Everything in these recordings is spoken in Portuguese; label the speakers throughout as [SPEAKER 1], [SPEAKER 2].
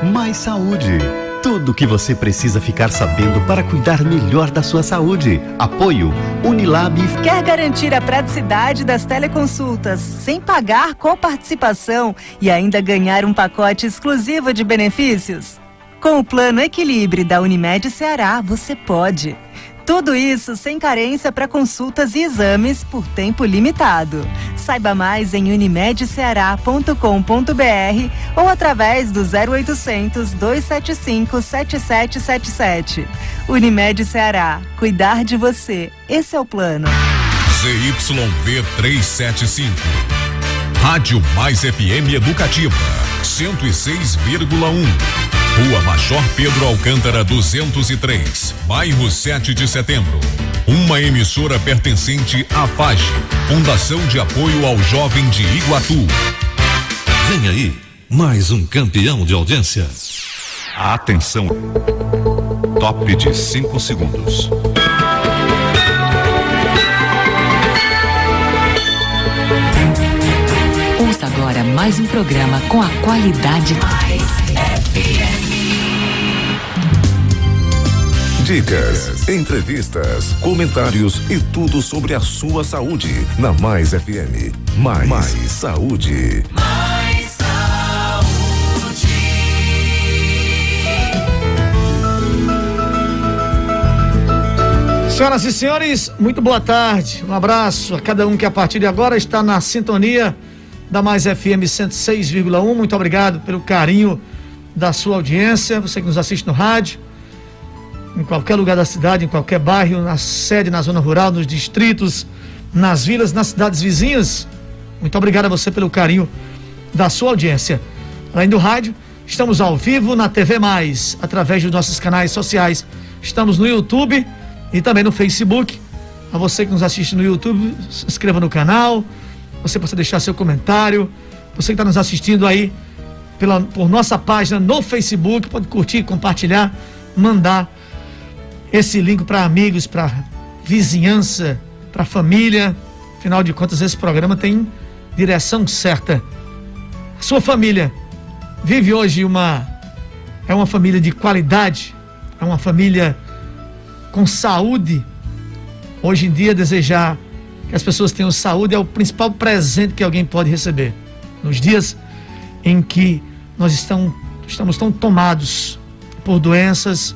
[SPEAKER 1] Mais saúde. Tudo o que você precisa ficar sabendo para cuidar melhor da sua saúde. Apoio Unilab.
[SPEAKER 2] Quer garantir a praticidade das teleconsultas sem pagar coparticipação e ainda ganhar um pacote exclusivo de benefícios? Com o Plano Equilíbrio da Unimed Ceará, você pode. Tudo isso sem carência para consultas e exames por tempo limitado. Saiba mais em unimedceará.com.br ou através do 0800 275 7777. Unimed Ceará. Cuidar de você. Esse é o plano.
[SPEAKER 3] ZYV 375. Rádio Mais FM Educativa. 106,1. Rua Major Pedro Alcântara 203, bairro 7 de Setembro. Uma emissora pertencente à FAGE, Fundação de Apoio ao Jovem de Iguatu.
[SPEAKER 4] Vem aí, mais um campeão de audiência.
[SPEAKER 5] Atenção, top de 5 segundos.
[SPEAKER 6] Ouça agora mais um programa com a qualidade Mais FM.
[SPEAKER 7] Dicas, entrevistas, comentários e tudo sobre a sua saúde na Mais FM. Mais saúde.
[SPEAKER 8] Mais saúde.
[SPEAKER 9] Senhoras e senhores, muito boa tarde. Um abraço a cada um que a partir de agora está na sintonia da Mais FM 106,1. Muito obrigado pelo carinho da sua audiência. Você que nos assiste no rádio, em qualquer lugar da cidade, em qualquer bairro, na sede, na zona rural, nos distritos, nas vilas, nas cidades vizinhas. Muito obrigado a você pelo carinho da sua audiência. Além do rádio, estamos ao vivo na TV Mais, através dos nossos canais sociais. Estamos no YouTube e também no Facebook. A você que nos assiste no YouTube, se inscreva no canal. Você pode deixar seu comentário. Você que está nos assistindo aí por nossa página no Facebook, pode curtir, compartilhar, mandar esse link para amigos, para vizinhança, para família. Afinal de contas, esse programa tem direção certa. A sua família vive hoje é uma família de qualidade, é uma família com saúde. Hoje em dia, desejar que as pessoas tenham saúde é o principal presente que alguém pode receber. Nos dias em que nós estamos tão tomados por doenças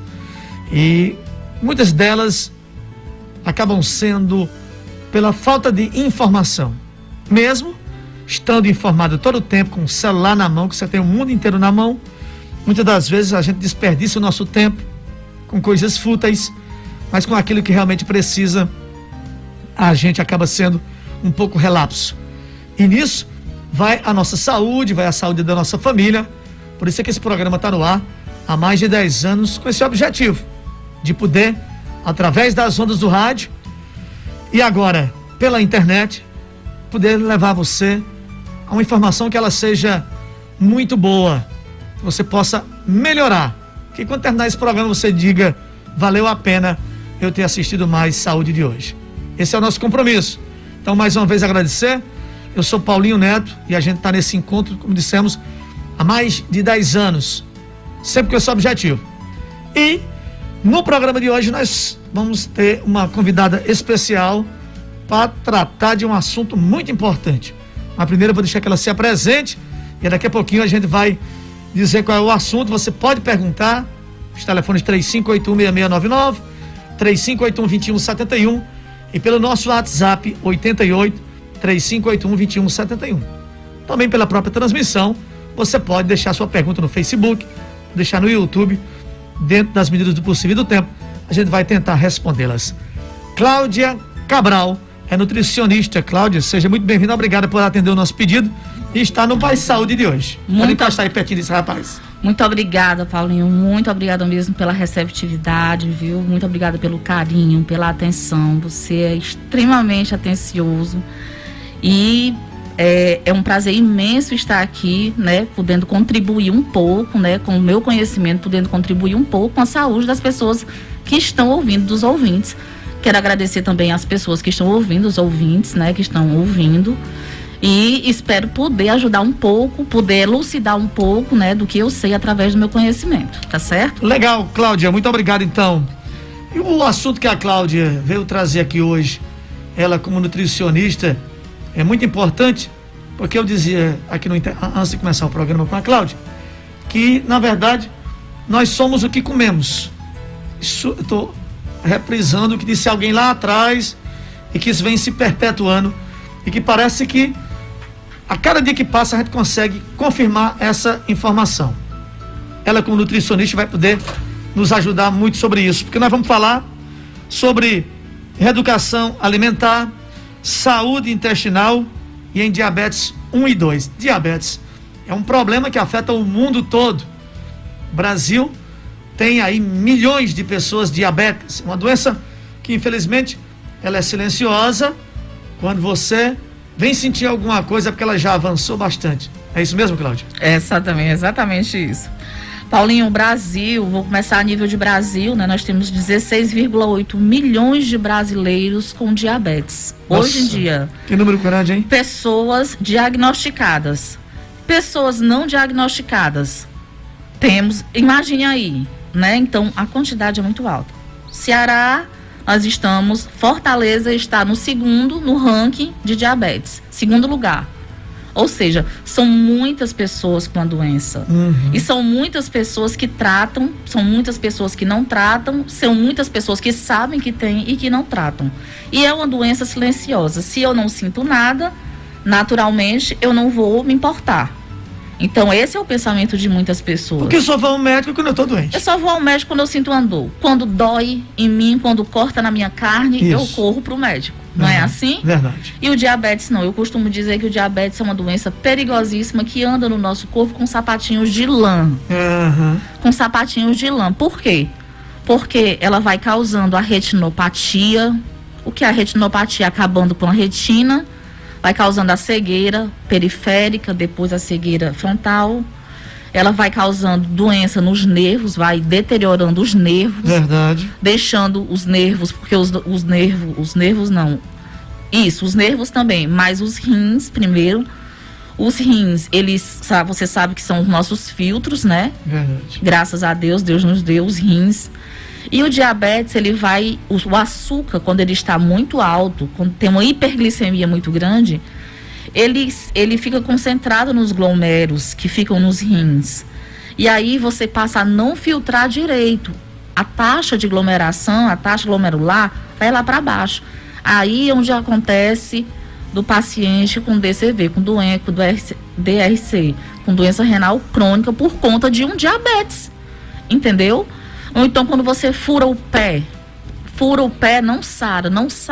[SPEAKER 9] e muitas delas acabam sendo pela falta de informação. Mesmo estando informado todo o tempo, com o celular na mão, que você tem o mundo inteiro na mão, muitas das vezes a gente desperdiça o nosso tempo com coisas fúteis, mas com aquilo que realmente precisa, a gente acaba sendo um pouco relapso. E nisso vai a nossa saúde, vai a saúde da nossa família. Por isso é que esse programa está no ar há mais de 10 anos com esse objetivo de poder, através das ondas do rádio e agora pela internet, poder levar você a uma informação que ela seja muito boa, que você possa melhorar, que quando terminar esse programa você diga: valeu a pena eu ter assistido Mais Saúde de hoje. Esse é o nosso compromisso. Então, mais uma vez agradecer. Eu sou Paulinho Neto e a gente está nesse encontro, como dissemos, há mais de 10 anos, sempre com esse objetivo. E no programa de hoje nós vamos ter uma convidada especial para tratar de um assunto muito importante. Mas primeiro eu vou deixar que ela se apresente e daqui a pouquinho a gente vai dizer qual é o assunto. Você pode perguntar, os telefones 35816699, 35812171 e pelo nosso WhatsApp 88-3581-2171. Também pela própria transmissão, você pode deixar sua pergunta no Facebook, deixar no YouTube, dentro das medidas do possível e do tempo, a gente vai tentar respondê-las. Cláudia Cabral é nutricionista. Cláudia, seja muito bem-vinda, obrigada por atender o nosso pedido e estar no Mais Saúde de hoje. Pode encostar aí pertinho desse rapaz.
[SPEAKER 10] Muito obrigada, Paulinho, muito obrigada mesmo pela receptividade, viu? Muito obrigada pelo carinho, pela atenção, você é extremamente atencioso e é um prazer imenso estar aqui, né, podendo contribuir um pouco, né, com o meu conhecimento, podendo contribuir um pouco com a saúde das pessoas que estão ouvindo, dos ouvintes. Quero agradecer também às pessoas que estão ouvindo, os ouvintes, né, que estão ouvindo. E espero poder ajudar um pouco, poder elucidar um pouco, né, do que eu sei através do meu conhecimento, tá certo?
[SPEAKER 9] Legal, Cláudia, muito obrigado então. E o assunto que a Cláudia veio trazer aqui hoje, ela como nutricionista, é muito importante, porque eu dizia aqui antes de começar o programa com a Cláudia, que na verdade nós somos o que comemos. Isso eu estou reprisando o que disse alguém lá atrás e que isso vem se perpetuando e que parece que a cada dia que passa a gente consegue confirmar essa informação. Ela como nutricionista vai poder nos ajudar muito sobre isso, porque nós vamos falar sobre reeducação alimentar, saúde intestinal e em diabetes 1 e 2. Diabetes é um problema que afeta o mundo todo. O Brasil tem aí milhões de pessoas diabéticas, uma doença que infelizmente ela é silenciosa. Quando você vem sentir alguma coisa é porque ela já avançou bastante. É isso mesmo, Cláudia?
[SPEAKER 10] Exatamente isso. Paulinho, o Brasil, vou começar a nível de Brasil, né? Nós temos 16,8 milhões de brasileiros com diabetes.
[SPEAKER 9] Nossa,
[SPEAKER 10] hoje em dia.
[SPEAKER 9] Que número grande, hein?
[SPEAKER 10] Pessoas diagnosticadas. Pessoas não diagnosticadas. Temos, imagine aí, né? Então, a quantidade é muito alta. Ceará, nós estamos, Fortaleza está no segundo no ranking de diabetes. Segundo lugar. Ou seja, são muitas pessoas com a doença. E são muitas pessoas que tratam, são muitas pessoas que não tratam, são muitas pessoas que sabem que tem e que não tratam. E é uma doença silenciosa. Se eu não sinto nada, naturalmente eu não vou me importar. Então esse é o pensamento de muitas pessoas.
[SPEAKER 9] Porque eu só vou ao médico quando eu tô doente.
[SPEAKER 10] Eu só vou ao médico quando eu sinto uma dor. Quando dói em mim, quando corta na minha carne,
[SPEAKER 9] Isso.
[SPEAKER 10] eu corro pro médico. Não é assim?
[SPEAKER 9] Verdade.
[SPEAKER 10] E o diabetes não. Eu costumo dizer que o diabetes é uma doença perigosíssima que anda no nosso corpo com sapatinhos de lã. Com sapatinhos de lã. Por quê? Porque ela vai causando a retinopatia. O que é a retinopatia? Acabando com a retina. Vai causando a cegueira periférica, depois a cegueira frontal. Ela vai causando doença nos nervos, vai deteriorando os nervos.
[SPEAKER 9] Verdade. Deixando
[SPEAKER 10] os nervos, porque os nervos não. Isso, os nervos também, mas os rins primeiro. Os rins, eles, você sabe que são os nossos filtros, né?
[SPEAKER 9] Verdade.
[SPEAKER 10] Graças a Deus, Deus nos deu os rins. E o diabetes, ele vai, o açúcar, quando ele está muito alto, quando tem uma hiperglicemia muito grande, ele fica concentrado nos glomérulos que ficam nos rins. E aí você passa a não filtrar direito. A taxa de aglomeração, a taxa glomerular, vai lá para baixo. Aí é onde acontece do paciente com DCV, com DRC, com doença renal crônica por conta de um diabetes. Entendeu? Ou então quando você fura o pé, não sara.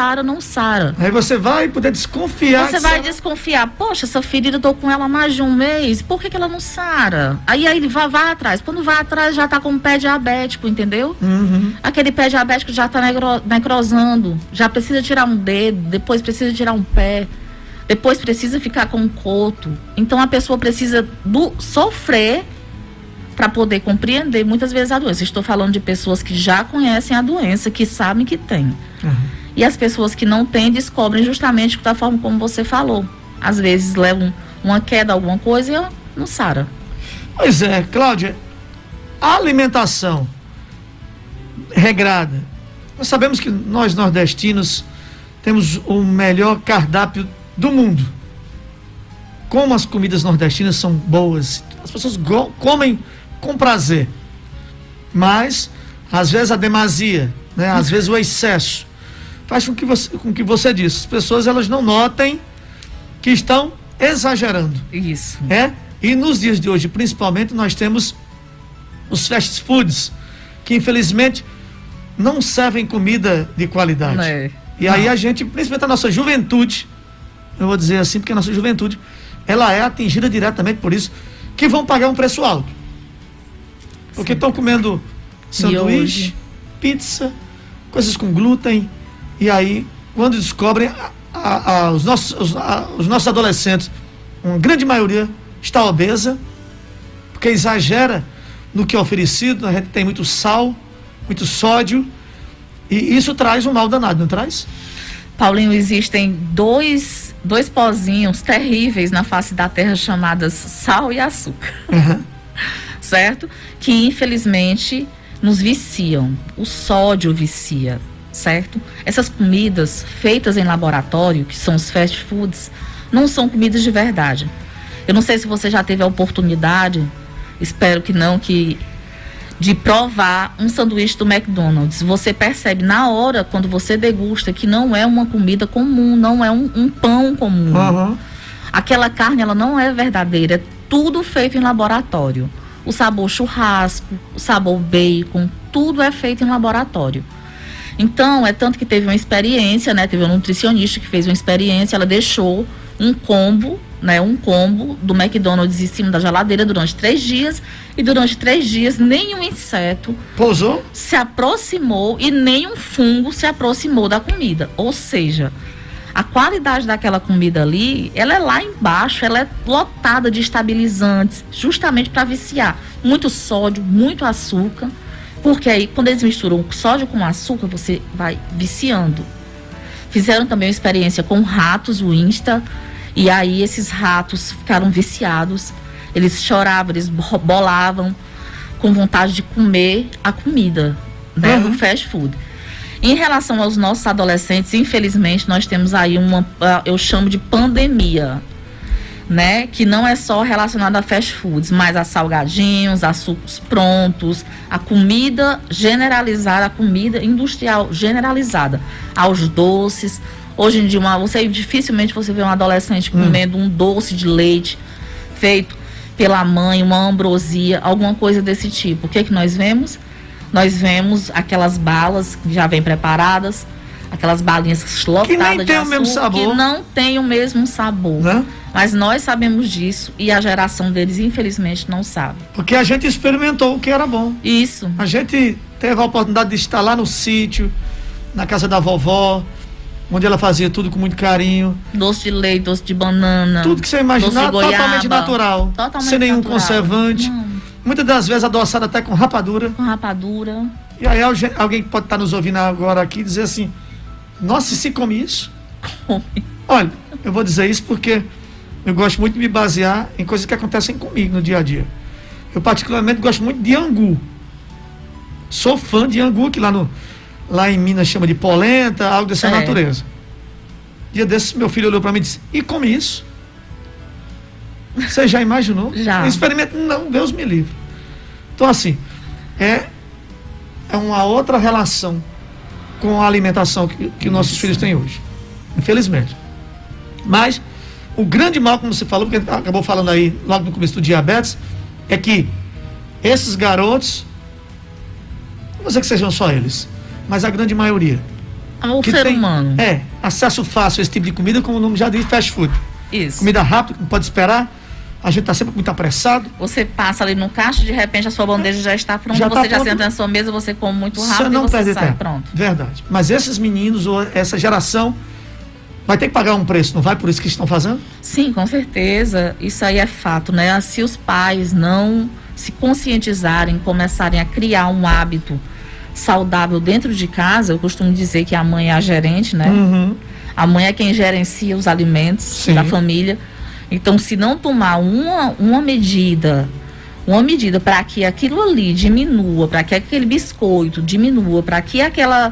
[SPEAKER 9] Aí você vai poder desconfiar.
[SPEAKER 10] Você vai desconfiar, poxa, essa ferida eu tô com ela há mais de um mês, por que ela não sara? Aí ele vai atrás, quando vai atrás já tá com o pé diabético, entendeu? Aquele pé diabético já tá necrosando, já precisa tirar um dedo, depois precisa tirar um pé, depois precisa ficar com um coto. Então a pessoa precisa sofrer para poder compreender muitas vezes a doença. Estou falando de pessoas que já conhecem a doença, que sabem que tem. E as pessoas que não têm descobrem justamente da forma como você falou. Às vezes levam uma queda, alguma coisa e não sara.
[SPEAKER 9] Pois é, Cláudia, a alimentação regrada. Nós sabemos que nós nordestinos temos o melhor cardápio do mundo. Como as comidas nordestinas são boas, as pessoas comem com prazer, mas às vezes a demasia, né? Às vezes o excesso faz com que você disse, as pessoas elas não notem que estão exagerando.
[SPEAKER 10] Isso.
[SPEAKER 9] E nos dias de hoje, principalmente, nós temos os fast foods que infelizmente não servem comida de qualidade. E aí a gente, principalmente a nossa juventude, eu vou dizer assim, porque a nossa juventude ela é atingida diretamente por isso, que vão pagar um preço alto. Porque estão comendo sanduíche, pizza, coisas com glúten, e aí, quando descobrem, os nossos adolescentes, uma grande maioria está obesa, porque exagera no que é oferecido, a gente tem muito sal, muito sódio, e isso traz um mal danado, não traz?
[SPEAKER 10] Paulinho, existem dois dois pozinhos terríveis na face da terra chamadas sal e açúcar. Certo? Que infelizmente nos viciam. O sódio vicia, certo? Essas comidas feitas em laboratório, que são os fast foods, não são comidas de verdade. Eu não sei se você já teve a oportunidade, espero que não, de provar um sanduíche do McDonald's. Você percebe na hora, quando você degusta, que não é uma comida comum, não é um pão comum. Aquela carne, ela não é verdadeira, é tudo feito em laboratório. O sabor churrasco, o sabor bacon, tudo é feito em laboratório. Então, é tanto que teve uma experiência, né? Teve uma nutricionista que fez uma experiência, ela deixou um combo do McDonald's em cima da geladeira durante 3 dias, e durante 3 dias nenhum inseto
[SPEAKER 9] pousou,
[SPEAKER 10] se aproximou e nenhum fungo se aproximou da comida. Ou seja, a qualidade daquela comida ali, ela é lá embaixo, ela é lotada de estabilizantes, justamente para viciar. Muito sódio, muito açúcar, porque aí quando eles misturam o sódio com o açúcar, você vai viciando. Fizeram também uma experiência com ratos, o Insta, e aí esses ratos ficaram viciados, eles choravam, eles bolavam com vontade de comer a comida, né, no fast food. Em relação aos nossos adolescentes, infelizmente, nós temos aí eu chamo de pandemia, né? Que não é só relacionada a fast foods, mas a salgadinhos, a sucos prontos, a comida generalizada, a comida industrial generalizada, aos doces. Hoje em dia, dificilmente você vê um adolescente comendo um doce de leite feito pela mãe, uma ambrosia, alguma coisa desse tipo. O que é que nós vemos? Nós vemos aquelas balas que já vêm preparadas, aquelas balinhas lotadas de açúcar, que não tem o mesmo sabor. Né? Mas nós sabemos disso e a geração deles, infelizmente, não sabe.
[SPEAKER 9] Porque a gente experimentou o que era bom.
[SPEAKER 10] Isso.
[SPEAKER 9] A gente teve a oportunidade de estar lá no sítio, na casa da vovó, onde ela fazia tudo com muito carinho.
[SPEAKER 10] Doce de leite, doce de banana.
[SPEAKER 9] Tudo que você imaginar, totalmente natural. Sem nenhum conservante. Não. Muitas das vezes adoçada até com rapadura.
[SPEAKER 10] Com rapadura.
[SPEAKER 9] E aí alguém que pode estar nos ouvindo agora aqui dizer assim, nossa, e se come isso?
[SPEAKER 10] Come.
[SPEAKER 9] Olha, eu vou dizer isso porque eu gosto muito de me basear em coisas que acontecem comigo no dia a dia. Eu particularmente gosto muito de angu. Sou fã de angu, que lá em Minas chama de polenta, algo dessa natureza. Dia desses meu filho olhou para mim e disse, e come isso? Você já imaginou?
[SPEAKER 10] Já.
[SPEAKER 9] Experimento? Não, Deus me livre. Então assim, é uma outra relação com a alimentação que nossos filhos têm hoje. Infelizmente. Mas o grande mal, como você falou, porque acabou falando aí logo no começo do diabetes, é que esses garotos, não vou dizer que sejam só eles, mas a grande maioria.
[SPEAKER 10] Ao ser humano.
[SPEAKER 9] Acesso fácil a esse tipo de comida, como o nome já diz, fast food.
[SPEAKER 10] Isso.
[SPEAKER 9] Comida rápida, que não pode esperar. A gente está sempre muito apressado.
[SPEAKER 10] Você passa ali no caixa, de repente a sua bandeja já está pronta, você já senta na sua mesa, você come muito rápido e você sai, pronto.
[SPEAKER 9] Verdade. Mas esses meninos, ou essa geração, vai ter que pagar um preço, não vai? Por isso que estão fazendo?
[SPEAKER 10] Sim, com certeza. Isso aí é fato, né? Se os pais não se conscientizarem, começarem a criar um hábito saudável dentro de casa, eu costumo dizer que a mãe é a gerente, né? A mãe é quem gerencia os alimentos da família. Então, se não tomar uma medida para que aquilo ali diminua, para que aquele biscoito diminua, para que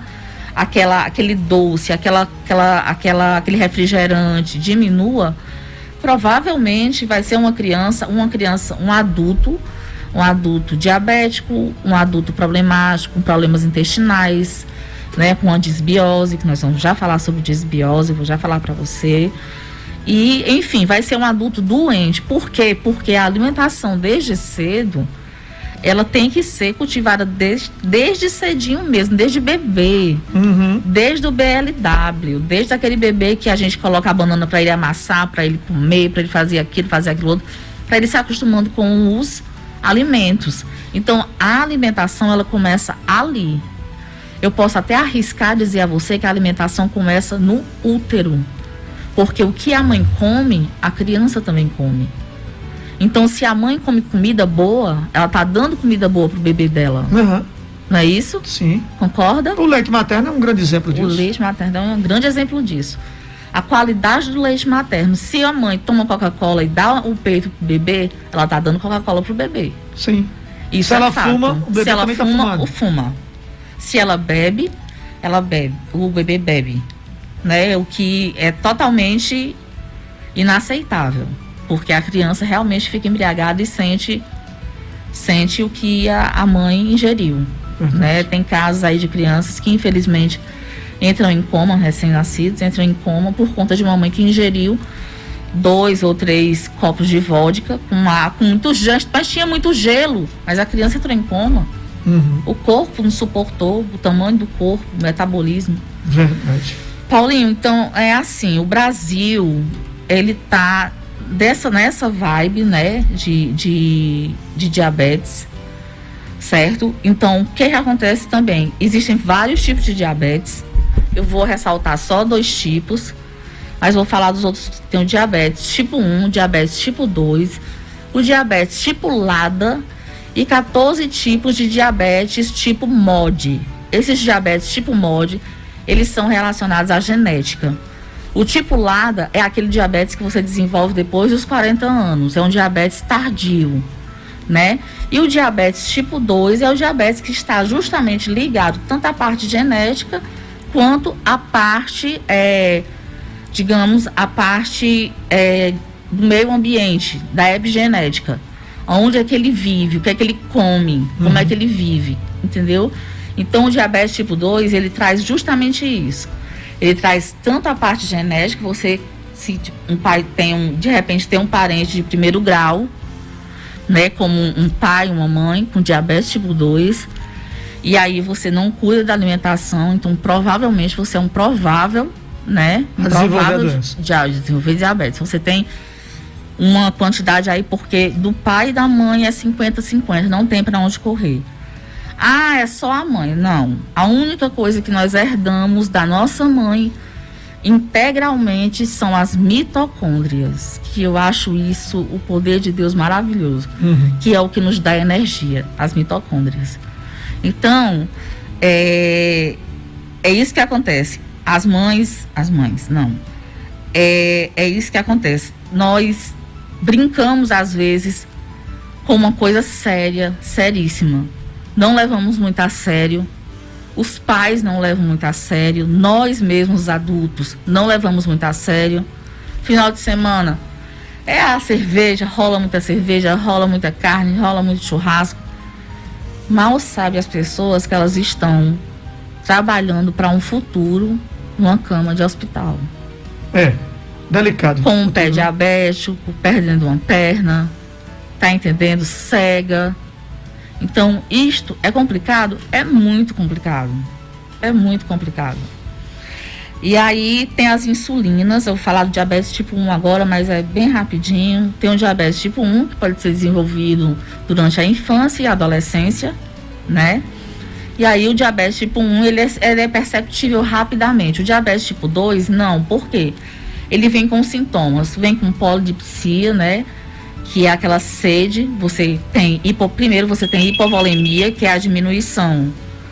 [SPEAKER 10] aquele doce, aquele refrigerante diminua, provavelmente vai ser um adulto diabético, um adulto problemático, com problemas intestinais, né, com a disbiose, que nós vamos já falar sobre disbiose, eu vou já falar para você. E, enfim, vai ser um adulto doente. Por quê? Porque a alimentação desde cedo, ela tem que ser cultivada desde cedinho mesmo, desde bebê, desde o BLW, desde aquele bebê que a gente coloca a banana para ele amassar, para ele comer, para ele fazer aquilo outro, para ele se acostumando com os alimentos. Então, a alimentação, ela começa ali. Eu posso até arriscar dizer a você que a alimentação começa no útero. Porque o que a mãe come, a criança também come. Então, se a mãe come comida boa, ela está dando comida boa pro bebê dela. Não é isso?
[SPEAKER 9] Sim.
[SPEAKER 10] Concorda?
[SPEAKER 9] O leite materno é um grande exemplo disso.
[SPEAKER 10] O leite materno é um grande exemplo disso. a qualidade do leite materno. Se a mãe toma Coca-Cola e dá o peito pro bebê, ela tá dando Coca-Cola pro bebê.
[SPEAKER 9] Sim.
[SPEAKER 10] Isso
[SPEAKER 9] se ela
[SPEAKER 10] fato.
[SPEAKER 9] fuma, o bebê
[SPEAKER 10] se ela
[SPEAKER 9] também
[SPEAKER 10] fuma,
[SPEAKER 9] tá fumando.
[SPEAKER 10] fuma. Se ela bebe, o bebê bebe, né? O que é totalmente inaceitável, porque a criança realmente fica embriagada e sente o que a mãe ingeriu, né? Tem casos aí de crianças que infelizmente entram em coma, recém-nascidos, entram em coma por conta de uma mãe que ingeriu 2 ou 3 copos de vodka com muito gelo, mas tinha muito gelo, mas a criança entrou em coma. O corpo não suportou, o tamanho do corpo, o metabolismo.
[SPEAKER 9] Verdade.
[SPEAKER 10] Paulinho, então é assim, o Brasil, ele tá nessa vibe, né, de diabetes, certo? Então, o que acontece também? Existem vários tipos de diabetes. Eu vou ressaltar só 2 tipos, mas vou falar dos outros. Tem o diabetes tipo 1, diabetes tipo 2, o diabetes tipo LADA e 14 tipos de diabetes tipo MOD. Esses diabetes tipo MOD, eles são relacionados à genética. O tipo LADA é aquele diabetes que você desenvolve depois dos 40 anos, é um diabetes tardio, né? E o diabetes tipo 2 é o diabetes que está justamente ligado tanto à parte genética quanto à parte, do meio ambiente, da epigenética. Onde é que ele vive, o que é que ele come, como é que ele vive, entendeu? Então o diabetes tipo 2, ele traz justamente isso. Ele traz tanto a parte genética, você, se um pai de repente tem um parente de primeiro grau, né, como um pai, uma mãe com diabetes tipo 2, e aí você não cuida da alimentação, então provavelmente você é um provável, né, desenvolver diabetes. Você tem uma quantidade aí, porque do pai e da mãe é 50-50, não tem para onde correr. Ah, é só a mãe. Não. A única coisa que nós herdamos da nossa mãe integralmente são as mitocôndrias, que eu acho isso o poder de Deus maravilhoso, que é o que nos dá energia, as mitocôndrias. Então, é isso que acontece. As mães, não. É isso que acontece. Nós brincamos às vezes com uma coisa séria, seríssima. Não levamos muito a sério, os pais não levam muito a sério, nós mesmos, os adultos, não levamos muito a sério. Final de semana, é a cerveja, rola muita carne, rola muito churrasco. Mal sabe as pessoas que elas estão trabalhando para um futuro numa cama de hospital.
[SPEAKER 9] Delicado.
[SPEAKER 10] Com um pé diabético, perdendo uma perna, tá entendendo? Cega. Então, isto é complicado? É muito complicado. É muito complicado. E aí tem as insulinas, eu vou falar do diabetes tipo 1 agora, mas é bem rapidinho. Tem o diabetes tipo 1, que pode ser desenvolvido durante a infância e a adolescência, né? E aí o diabetes tipo 1, ele é perceptível rapidamente. O diabetes tipo 2, não. Por quê? Ele vem com sintomas, vem com polidipsia, né? Que é aquela sede, primeiro você tem hipovolemia, que é a diminuição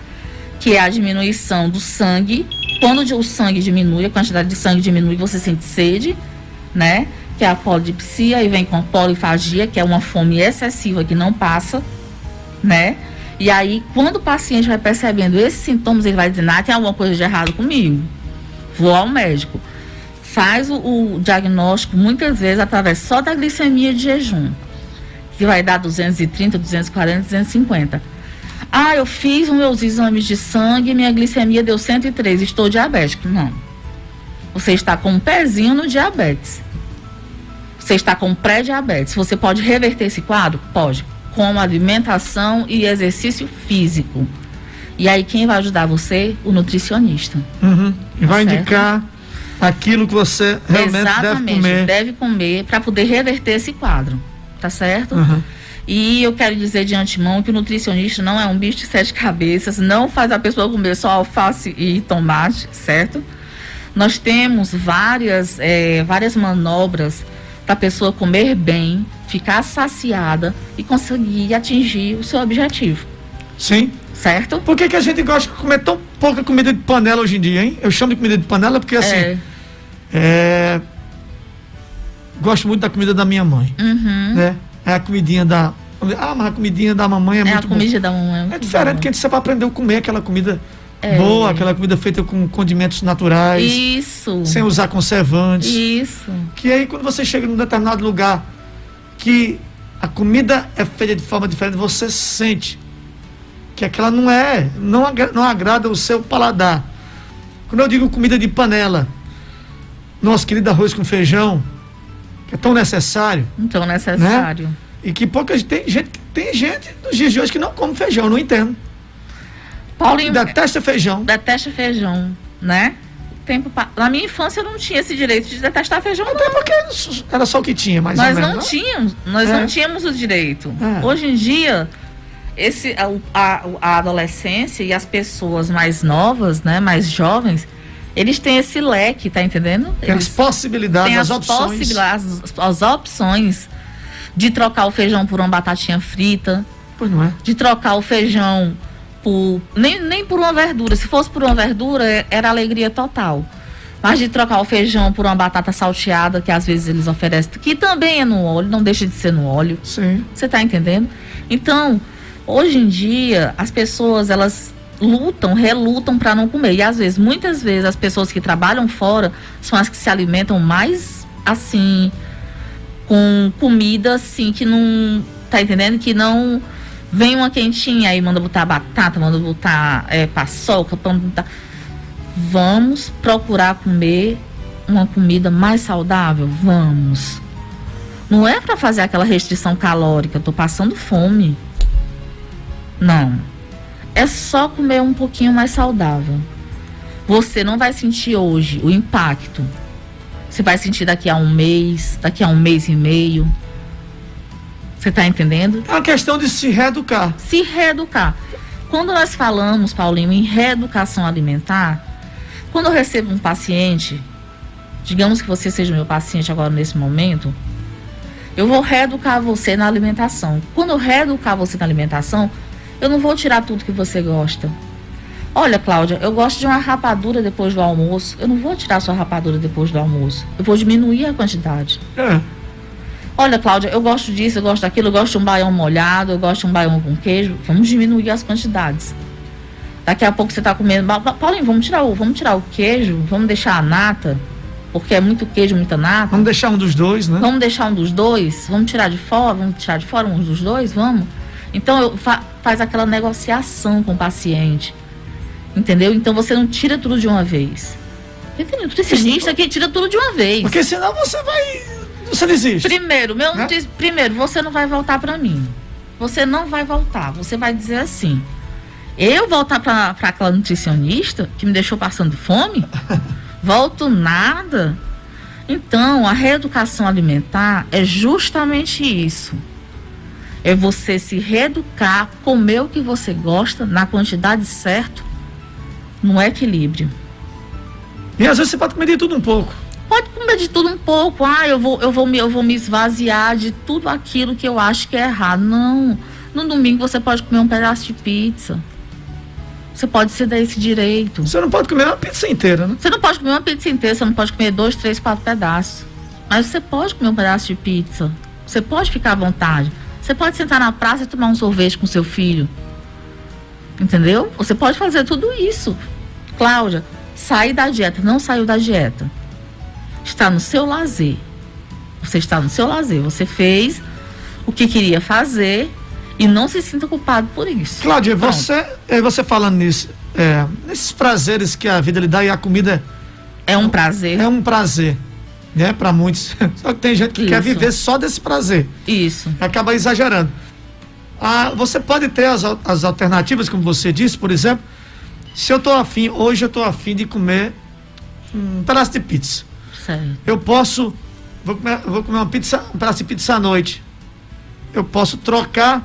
[SPEAKER 10] do sangue. Quando o sangue diminui, a quantidade de sangue diminui, você sente sede, né? Que é a polidipsia, e vem com a polifagia, que é uma fome excessiva que não passa, né? E aí, quando o paciente vai percebendo esses sintomas, ele vai dizer, tem alguma coisa de errado comigo. Vou ao médico. Faz o diagnóstico, muitas vezes, através só da glicemia de jejum, que vai dar 230, 240, 250. Eu fiz os meus exames de sangue e minha glicemia deu 103, estou diabético. Não. Você está com um pezinho no diabetes. Você está com pré-diabetes. Você pode reverter esse quadro? Pode. Com alimentação e exercício físico. E aí, quem vai ajudar você? O nutricionista.
[SPEAKER 9] E vai indicar aquilo que você realmente
[SPEAKER 10] deve comer para poder reverter esse quadro, tá certo? E eu quero dizer de antemão que o nutricionista não é um bicho de 7 cabeças, não faz a pessoa comer só alface e tomate, certo? Nós temos várias manobras para a pessoa comer bem, ficar saciada e conseguir atingir o seu objetivo.
[SPEAKER 9] Sim.
[SPEAKER 10] Certo?
[SPEAKER 9] Por que a gente gosta de comer tão pouca comida de panela hoje em dia, hein? Eu chamo de comida de panela porque assim, Gosto muito da comida da minha mãe. Né? É a comidinha da... mas a comidinha da mamãe é muito boa.
[SPEAKER 10] A comida da mamãe
[SPEAKER 9] é diferente, porque a gente vai aprender a comer aquela comida boa, aquela comida feita com condimentos naturais.
[SPEAKER 10] Isso.
[SPEAKER 9] Sem usar conservantes.
[SPEAKER 10] Isso.
[SPEAKER 9] Que aí quando você chega num determinado lugar que a comida é feita de forma diferente, você sente que aquela não agrada o seu paladar. Quando eu digo comida de panela, nosso querido arroz com feijão, que é tão necessário.
[SPEAKER 10] Tão necessário.
[SPEAKER 9] Né? E que pouca gente, tem gente nos dias de hoje que não come feijão, não entendo.
[SPEAKER 10] Paulinho
[SPEAKER 9] detesta feijão.
[SPEAKER 10] Detesta feijão, né? Na minha infância eu não tinha esse direito de detestar feijão.
[SPEAKER 9] Até porque era só o que tinha, mais
[SPEAKER 10] nós
[SPEAKER 9] ou menos.
[SPEAKER 10] Nós não tínhamos o direito. Hoje em dia, a adolescência e as pessoas mais novas, né, mais jovens, eles têm esse leque, tá entendendo?
[SPEAKER 9] Tem as possibilidades,
[SPEAKER 10] têm
[SPEAKER 9] as opções.
[SPEAKER 10] As opções de trocar o feijão por uma batatinha frita.
[SPEAKER 9] Pois não é.
[SPEAKER 10] De trocar o feijão por... Nem por uma verdura. Se fosse por uma verdura, era alegria total. Mas de trocar o feijão por uma batata salteada, que às vezes eles oferecem, que também é no óleo, não deixa de ser no óleo.
[SPEAKER 9] Sim.
[SPEAKER 10] Você tá entendendo? Então, hoje em dia, as pessoas, elas relutam para não comer. E às vezes, muitas vezes, as pessoas que trabalham fora são as que se alimentam mais, assim, com comida, assim, que não... Tá entendendo? Que não... Vem uma quentinha, aí manda botar batata, manda botar paçoca, vamos procurar comer uma comida mais saudável? Vamos. Não é para fazer aquela restrição calórica, tô passando fome. Não. É só comer um pouquinho mais saudável. Você não vai sentir hoje o impacto. Você vai sentir daqui a um mês e meio. Você está entendendo?
[SPEAKER 9] É uma questão de se reeducar.
[SPEAKER 10] Se reeducar. Quando nós falamos, Paulinho, em reeducação alimentar, quando eu recebo um paciente, digamos que você seja meu paciente agora nesse momento, eu vou reeducar você na alimentação. Quando eu reeducar você na alimentação, eu não vou tirar tudo que você gosta. Olha, Cláudia, eu gosto de uma rapadura depois do almoço. Eu não vou tirar sua rapadura depois do almoço. Eu vou diminuir a quantidade. Olha, Cláudia, eu gosto disso, eu gosto daquilo, eu gosto de um baião molhado, eu gosto de um baião com queijo. Vamos diminuir as quantidades. Daqui a pouco você está comendo... Paulinho, vamos tirar o queijo, vamos deixar a nata, porque é muito queijo, muita nata.
[SPEAKER 9] Vamos deixar um dos dois, né?
[SPEAKER 10] Vamos deixar um dos dois? Vamos tirar de fora um dos dois? Vamos? Então, faz aquela negociação com o paciente. Entendeu? Então, você não tira tudo de uma vez. Tem nutricionista que tira tudo de uma vez.
[SPEAKER 9] Porque senão você desiste.
[SPEAKER 10] Primeiro, você não vai voltar para mim. Você não vai voltar. Você vai dizer assim: eu voltar para aquela nutricionista que me deixou passando fome? Volto nada. Então, a reeducação alimentar é justamente isso. É você se reeducar, comer o que você gosta, na quantidade certa, no equilíbrio.
[SPEAKER 9] E às vezes você pode comer de tudo um pouco.
[SPEAKER 10] Pode comer de tudo um pouco. Eu vou me esvaziar de tudo aquilo que eu acho que é errado. Não. No domingo você pode comer um pedaço de pizza. Você pode se dar esse direito.
[SPEAKER 9] Você não pode comer uma pizza inteira, né?
[SPEAKER 10] Você não pode comer uma pizza inteira, você não pode comer 2, 3, 4 pedaços. Mas você pode comer um pedaço de pizza. Você pode ficar à vontade. Você pode sentar na praça e tomar um sorvete com seu filho. Entendeu? Você pode fazer tudo isso. Cláudia, sair da dieta. Não saiu da dieta. Está no seu lazer. Você está no seu lazer. Você fez o que queria fazer e não se sinta culpado por isso.
[SPEAKER 9] Cláudia, você falando nisso, nesses prazeres que a vida lhe dá, e a comida
[SPEAKER 10] é um prazer.
[SPEAKER 9] É um prazer, né? Para muitos. Só que tem gente que quer viver só desse prazer.
[SPEAKER 10] Isso.
[SPEAKER 9] Acaba exagerando. Você pode ter as alternativas, como você disse, por exemplo, se eu tô afim, hoje eu tô afim de comer um pedaço de pizza.
[SPEAKER 10] Certo.
[SPEAKER 9] Eu posso, vou comer um pedaço de pizza à noite. Eu posso trocar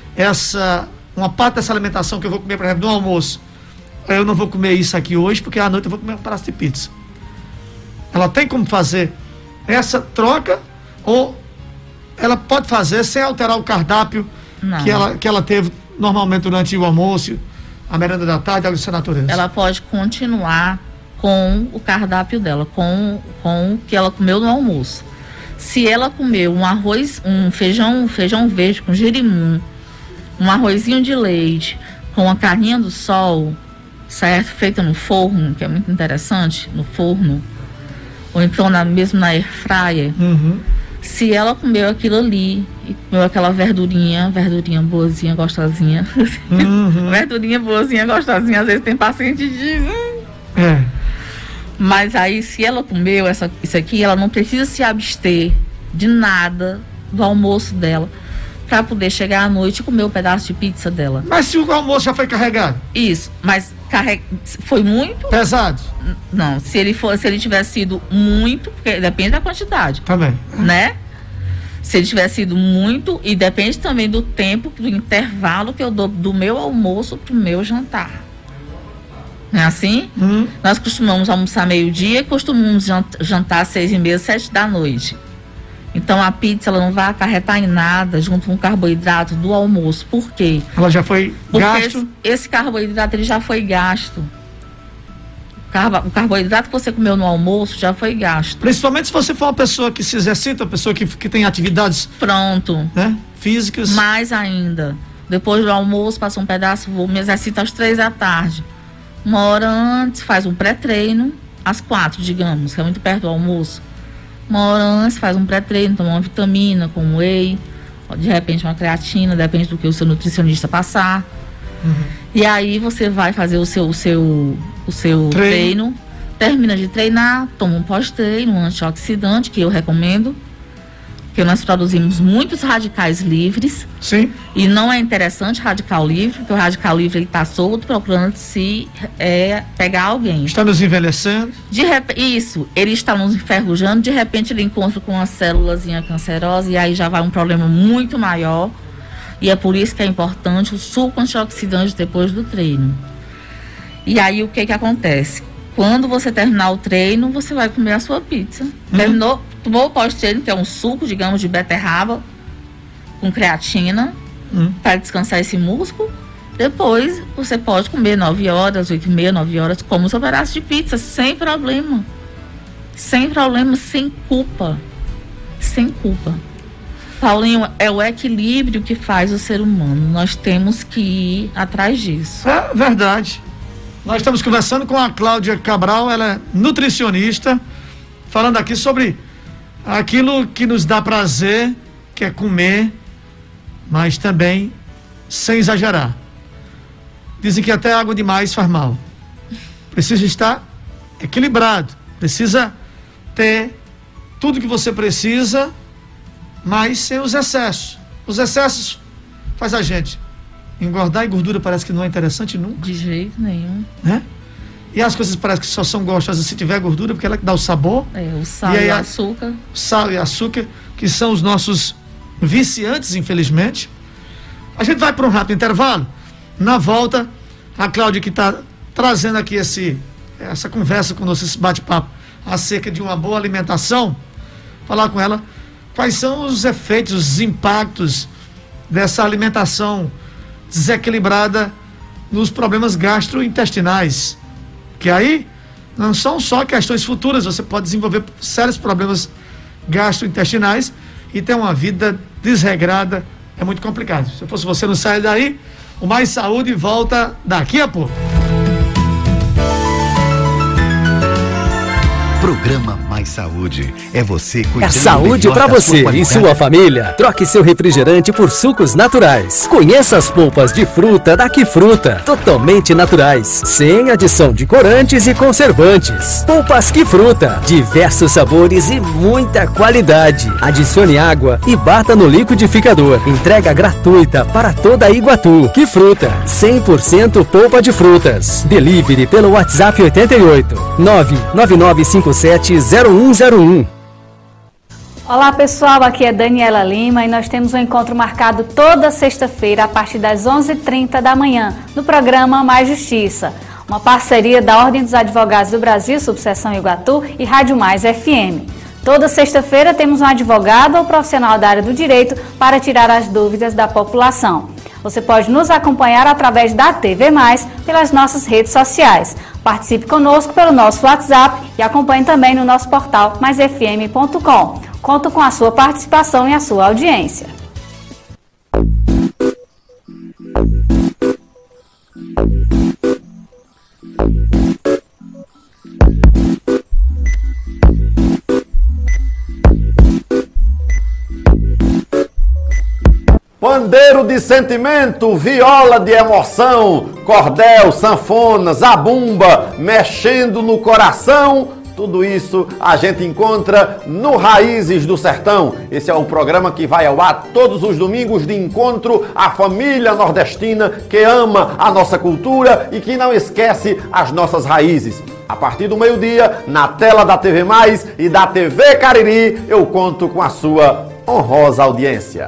[SPEAKER 9] uma parte dessa alimentação que eu vou comer, por exemplo, no almoço. Eu não vou comer isso aqui hoje, porque à noite eu vou comer um pedaço de pizza. Ela tem como fazer essa troca, ou ela pode fazer sem alterar o cardápio que ela teve normalmente durante o almoço, a merenda da tarde, algo dessa natureza?
[SPEAKER 10] Ela pode continuar com o cardápio dela, com o que ela comeu no almoço. Se ela comeu um arroz, um feijão verde com girimum, um arrozinho de leite, com a carninha do sol, certo? Feita no forno, que é muito interessante, no forno, ou então mesmo na air fryer. Se ela comeu aquilo ali e comeu aquela verdurinha boazinha, gostosinha. Verdurinha boazinha, gostosinha, às vezes tem paciente de... Mas aí, se ela comeu isso aqui, ela não precisa se abster de nada do almoço dela para poder chegar à noite e comer o pedaço de pizza dela.
[SPEAKER 9] Mas se o almoço já foi carregado?
[SPEAKER 10] Isso, mas foi muito...
[SPEAKER 9] Pesado?
[SPEAKER 10] Não, se ele tivesse sido muito, porque depende da quantidade.
[SPEAKER 9] Também.
[SPEAKER 10] Né? Se ele tivesse sido muito, e depende também do tempo, do intervalo que eu dou do meu almoço pro meu jantar. Não é assim? Nós costumamos almoçar meio-dia e costumamos jantar às 6h30, 7 da noite. Então a pizza ela não vai acarretar em nada junto com o carboidrato do almoço. Por quê?
[SPEAKER 9] Ela já foi gasto?
[SPEAKER 10] Porque esse carboidrato ele já foi gasto. O carboidrato que você comeu no almoço já foi gasto.
[SPEAKER 9] Principalmente se você for uma pessoa que se exercita, uma pessoa que tem atividades...
[SPEAKER 10] Pronto.
[SPEAKER 9] Né? Físicas.
[SPEAKER 10] Mais ainda. Depois do almoço, passa um pedaço, vou me exercitar às 3 da tarde. 1 hora antes, faz um pré-treino, às 4, digamos, que é muito perto do almoço. 1 hora antes, faz um pré-treino, toma uma vitamina, com whey, de repente uma creatina, depende do que o seu nutricionista passar. E aí você vai fazer o seu treino, termina de treinar, toma um pós-treino, um antioxidante, que eu recomendo, porque nós produzimos muitos radicais livres.
[SPEAKER 9] Sim.
[SPEAKER 10] E não é interessante radical livre, porque o radical livre ele está solto procurando se pegar alguém.
[SPEAKER 9] Está nos envelhecendo.
[SPEAKER 10] Isso, ele está nos enferrujando, de repente ele encontra com uma célulazinha cancerosa e aí já vai um problema muito maior. E é por isso que é importante o suco antioxidante depois do treino. E aí o que acontece? Quando você terminar o treino, você vai comer a sua pizza. Tomou o pós-treino, que é um suco, digamos, de beterraba com creatina, para descansar esse músculo. Depois, você pode comer 9 horas, 8h30, 9 horas, como o seu pedaço de pizza, sem problema. Sem problema, sem culpa. Sem culpa. Paulinho, é o equilíbrio que faz o ser humano. Nós temos que ir atrás disso.
[SPEAKER 9] É verdade. Nós estamos conversando com a Cláudia Cabral, ela é nutricionista, falando aqui sobre aquilo que nos dá prazer, que é comer, mas também sem exagerar. Dizem que até água demais faz mal. Precisa estar equilibrado, precisa ter tudo que você precisa, mas sem os excessos. Os excessos faz a gente engordar, e gordura parece que não é interessante nunca.
[SPEAKER 10] De jeito nenhum.
[SPEAKER 9] Né? E as coisas parecem que só são gostosas se tiver gordura, porque ela que dá o sabor.
[SPEAKER 10] O sal e o açúcar.
[SPEAKER 9] Sal e açúcar, que são os nossos viciantes, infelizmente. A gente vai para um rápido intervalo. Na volta, a Cláudia, que está trazendo aqui essa conversa conosco, esse bate-papo acerca de uma boa alimentação, falar com ela quais são os efeitos, os impactos dessa alimentação desequilibrada nos problemas gastrointestinais, que aí não são só questões futuras, você pode desenvolver sérios problemas gastrointestinais e ter uma vida desregrada, é muito complicado. Se eu fosse você, não sai daí. O Mais Saúde volta daqui a pouco.
[SPEAKER 1] Programa Mais Saúde. É você cuidando
[SPEAKER 11] É saúde para você e sua família. Troque seu refrigerante por sucos naturais. Conheça as polpas de fruta da Quifruta. Totalmente naturais, sem adição de corantes e conservantes. Polpas Quifruta. Diversos sabores e muita qualidade. Adicione água e bata no liquidificador. Entrega gratuita para toda Iguatu. Quifruta. 100% polpa de frutas. Delivery pelo WhatsApp 88 999570101.
[SPEAKER 12] Olá pessoal, aqui é Daniela Lima e nós temos um encontro marcado toda sexta-feira a partir das 11h30 da manhã no programa Mais Justiça, uma parceria da Ordem dos Advogados do Brasil, Subseção Iguatu e Rádio Mais FM. Toda sexta-feira temos um advogado ou profissional da área do direito para tirar as dúvidas da população. Você pode nos acompanhar através da TV Mais pelas nossas redes sociais. Participe conosco pelo nosso WhatsApp e acompanhe também no nosso portal maisfm.com. Conto com a sua participação e a sua audiência.
[SPEAKER 13] Pandeiro de sentimento, viola de emoção, cordel, sanfona, zabumba, mexendo no coração, tudo isso a gente encontra no Raízes do Sertão. Esse é o programa que vai ao ar todos os domingos de encontro à família nordestina que ama a nossa cultura e que não esquece as nossas raízes. A partir do meio-dia, na tela da TV Mais e da TV Cariri, eu conto com a sua honrosa audiência.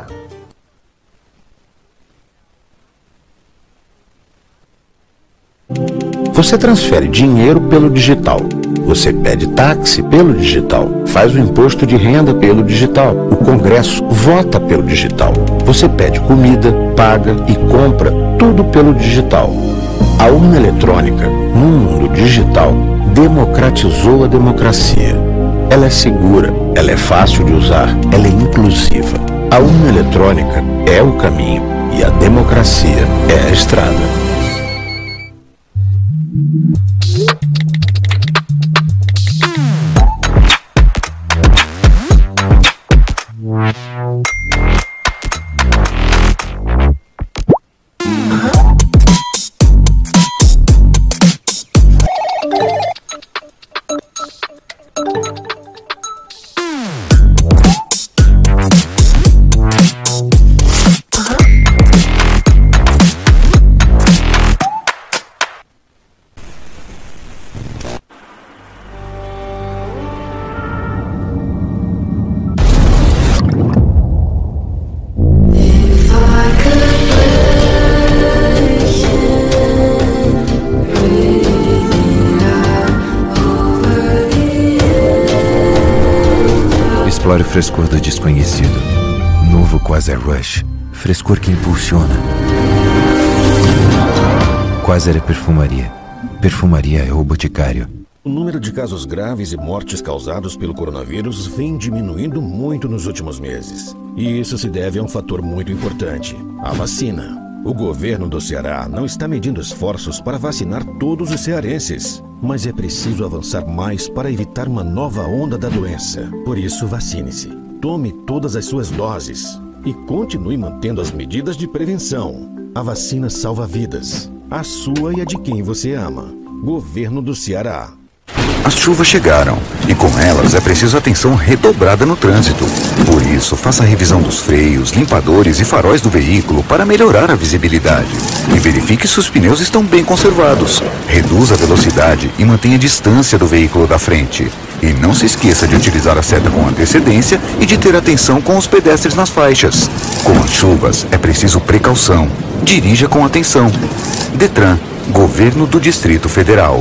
[SPEAKER 14] Você transfere dinheiro pelo digital. Você pede táxi pelo digital. Faz o imposto de renda pelo digital. O Congresso vota pelo digital. Você pede comida, paga e compra tudo pelo digital. A urna eletrônica, no mundo digital, democratizou a democracia. Ela é segura, ela é fácil de usar, ela é inclusiva. A urna eletrônica é o caminho e a democracia é a estrada.
[SPEAKER 15] Explore o frescor do desconhecido. Novo Quasar Rush. Frescor que impulsiona. Quasar é perfumaria. Perfumaria é o Boticário.
[SPEAKER 16] O número de casos graves e mortes causados pelo coronavírus vem diminuindo muito nos últimos meses. E isso se deve a um fator muito importante: a vacina. O governo do Ceará não está medindo esforços para vacinar todos os cearenses, mas é preciso avançar mais para evitar uma nova onda da doença. Por isso, vacine-se. Tome todas as suas doses e continue mantendo as medidas de prevenção. A vacina salva vidas, a sua e a de quem você ama. Governo do Ceará.
[SPEAKER 14] As chuvas chegaram e com elas é preciso atenção redobrada no trânsito. Por isso, faça a revisão dos freios, limpadores e faróis do veículo para melhorar a visibilidade. E verifique se os pneus estão bem conservados. Reduza a velocidade e mantenha a distância do veículo da frente. E não se esqueça de utilizar a seta com antecedência e de ter atenção com os pedestres nas faixas. Com as chuvas, é preciso precaução. Dirija com atenção. Detran, Governo do Distrito Federal.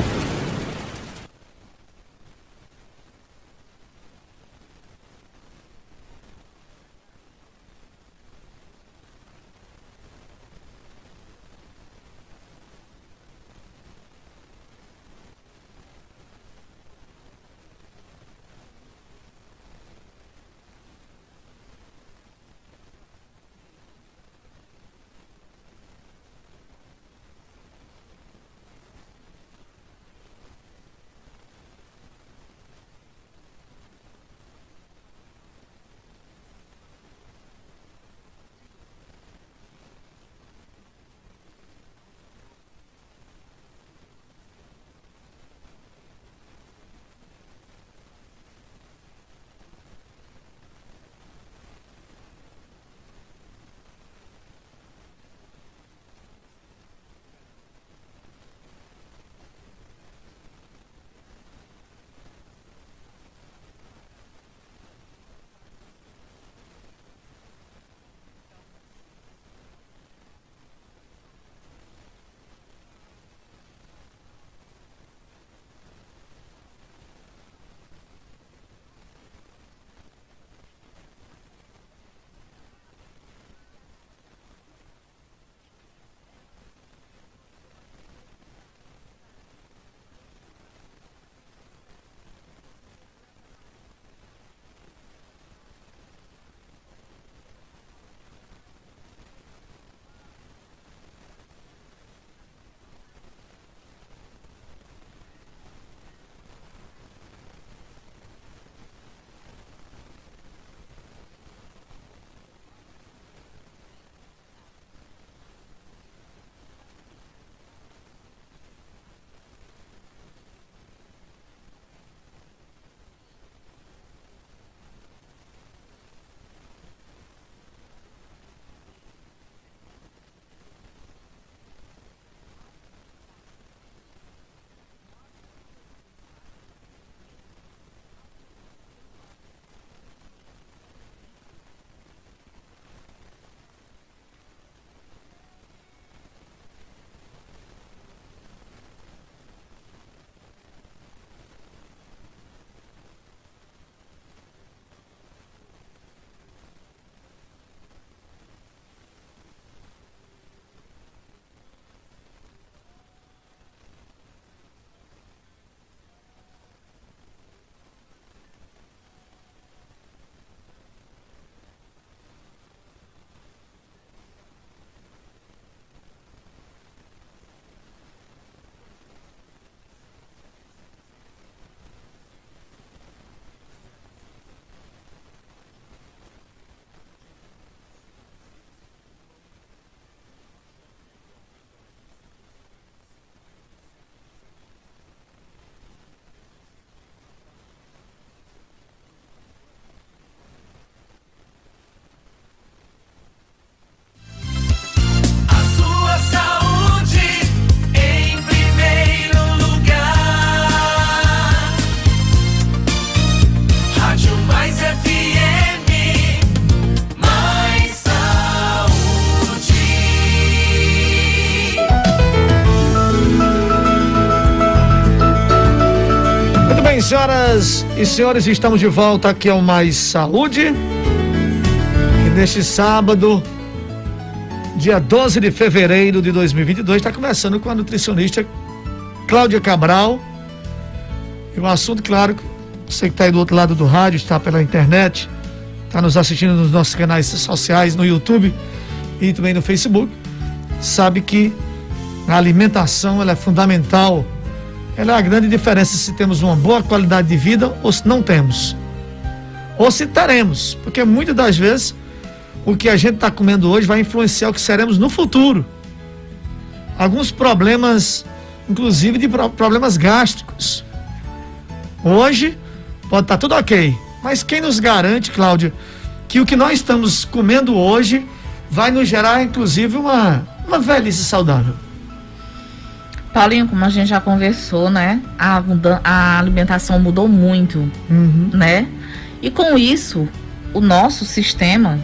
[SPEAKER 9] bem, senhoras e senhores, estamos de volta aqui ao Mais Saúde. E neste sábado, dia 12 de fevereiro de 2022, está conversando com a nutricionista Cláudia Cabral. E o assunto, claro, você que está aí do outro lado do rádio, está pela internet, está nos assistindo nos nossos canais sociais, no YouTube e também no Facebook, sabe que a alimentação ela é fundamental. Ela é a grande diferença se temos uma boa qualidade de vida ou se não temos. Ou se teremos, porque muitas das vezes o que a gente está comendo hoje vai influenciar o que seremos no futuro. Alguns problemas, inclusive de problemas gástricos. Hoje pode estar tudo ok, mas quem nos garante, Cláudia, que o que nós estamos comendo hoje vai nos gerar inclusive uma velhice saudável?
[SPEAKER 10] Paulinho, como a gente já conversou, né? A alimentação mudou muito, né? E com isso, o nosso sistema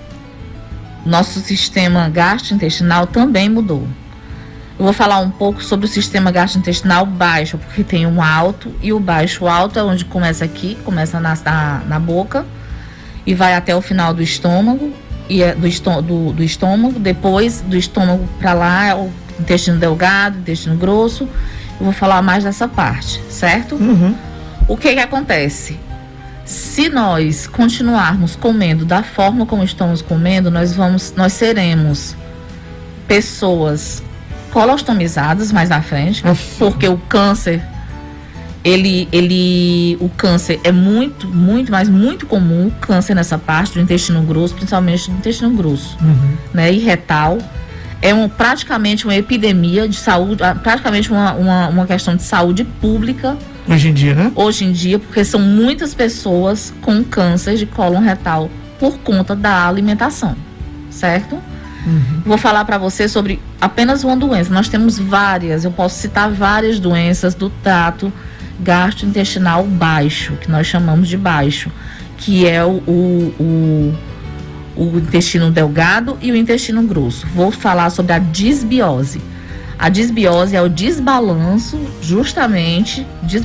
[SPEAKER 10] gastrointestinal também mudou. Eu vou falar um pouco sobre o sistema gastrointestinal baixo, porque tem um alto e o baixo. O alto é onde começa aqui, começa na boca e vai até o final do estômago, e é do estômago, depois do estômago para lá é o intestino delgado, intestino grosso. Eu vou falar mais dessa parte, certo? O que acontece? Se nós continuarmos comendo da forma como estamos comendo, nós seremos pessoas colostomizadas mais na frente, porque o câncer, o câncer é muito comum, o câncer nessa parte do intestino grosso, principalmente do intestino grosso, né, e retal. É praticamente uma epidemia de saúde, praticamente uma questão de saúde pública.
[SPEAKER 9] Hoje em dia, né?
[SPEAKER 10] Hoje em dia, porque são muitas pessoas com câncer de cólon retal por conta da alimentação, certo? Vou falar para você sobre apenas uma doença. Nós temos várias, eu posso citar várias doenças do trato gastrointestinal baixo, que nós chamamos de baixo, que é o intestino delgado e o intestino grosso. Vou falar sobre a disbiose. A disbiose é o desbalanço, justamente,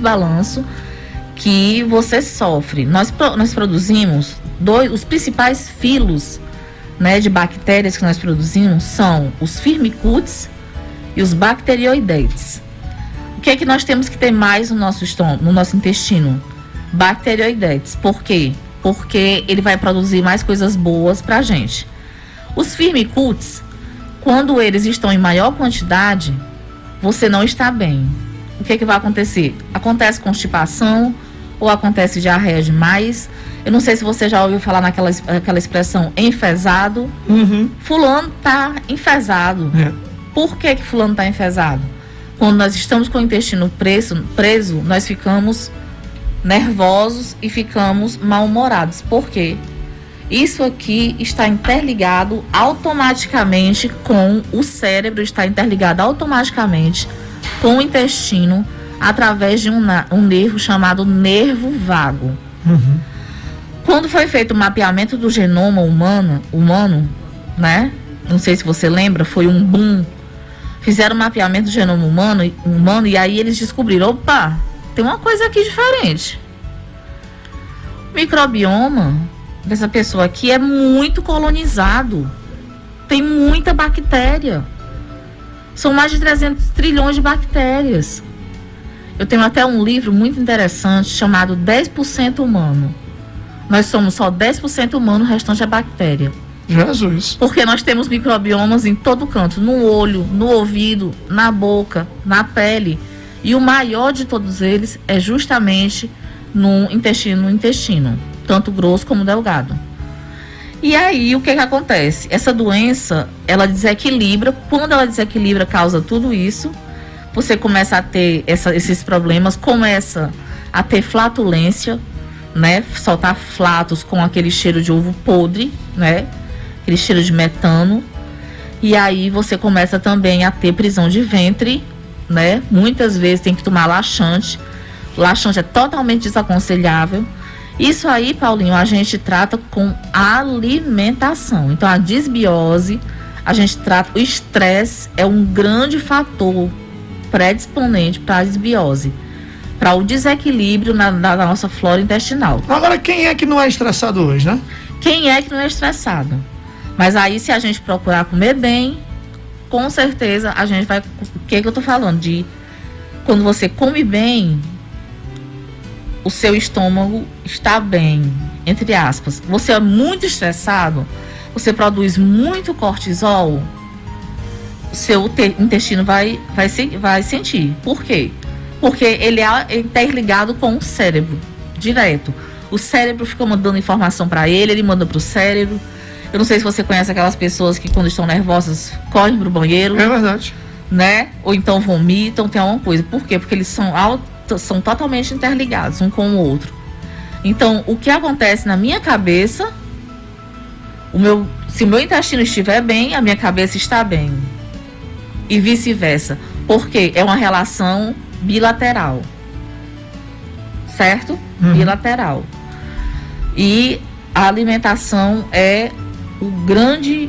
[SPEAKER 10] que você sofre. Nós produzimos os principais filos, né, de bactérias que nós produzimos são os firmicutes e os bacteroidetes. O que é que nós temos que ter mais no nosso estômago, no nosso intestino? Bacteroidetes. Por quê? Porque ele vai produzir mais coisas boas pra gente. Os firmicutes, quando eles estão em maior quantidade, você não está bem. O que é que vai acontecer? Acontece constipação ou acontece diarreia demais. Eu não sei se você já ouviu falar naquela expressão enfesado. Fulano tá enfesado. Por que fulano tá enfesado? Quando nós estamos com o intestino preso, nós ficamos nervosos e ficamos mal-humorados. Por quê? Isso aqui está interligado automaticamente com o cérebro, está interligado automaticamente com o intestino através de um nervo chamado nervo vago. Quando foi feito o mapeamento do genoma humano, né? Não sei se você lembra, foi um boom. Fizeram o mapeamento do genoma humano e aí eles descobriram, opa, tem uma coisa aqui diferente. O microbioma dessa pessoa aqui é muito colonizado. Tem muita bactéria. São mais de 300 trilhões de bactérias. Eu tenho até um livro muito interessante chamado 10% humano. Nós somos só 10% humano, o restante é bactéria.
[SPEAKER 9] Jesus.
[SPEAKER 10] Porque nós temos microbiomas em todo canto, no olho, no ouvido, na boca, na pele. E o maior de todos eles é justamente no intestino, tanto grosso como delgado. E aí, o que acontece? Essa doença, ela desequilibra. Quando ela desequilibra, causa tudo isso. Você começa a ter esses problemas, começa a ter flatulência, né? Soltar flatos com aquele cheiro de ovo podre, né? Aquele cheiro de metano. E aí você começa também a ter prisão de ventre, né? Muitas vezes tem que tomar laxante. Laxante é totalmente desaconselhável. Isso aí, Paulinho, a gente trata com alimentação. Então, a disbiose, a gente trata... O estresse é um grande fator predisponente para a disbiose. para o desequilíbrio na nossa flora intestinal.
[SPEAKER 9] Agora, quem é que não é estressado hoje, né?
[SPEAKER 10] Quem é que não é estressado? Mas aí, se a gente procurar comer bem, com certeza a gente vai... O que eu tô falando? De quando você come bem, o seu estômago está bem, entre aspas. Você é muito estressado, você produz muito cortisol, o seu intestino vai sentir. Por quê? Porque ele é interligado com o cérebro, direto. O cérebro fica mandando informação para ele manda para o cérebro. Eu não sei se você conhece aquelas pessoas que quando estão nervosas correm pro banheiro.
[SPEAKER 9] É verdade.
[SPEAKER 10] Né? Ou então vomitam, tem alguma coisa. Por quê? Porque eles são totalmente interligados um com o outro. Então, o que acontece na minha cabeça, se o meu intestino estiver bem, a minha cabeça está bem. E vice-versa. Porque é uma relação bilateral. Certo? Bilateral. E a alimentação é o grande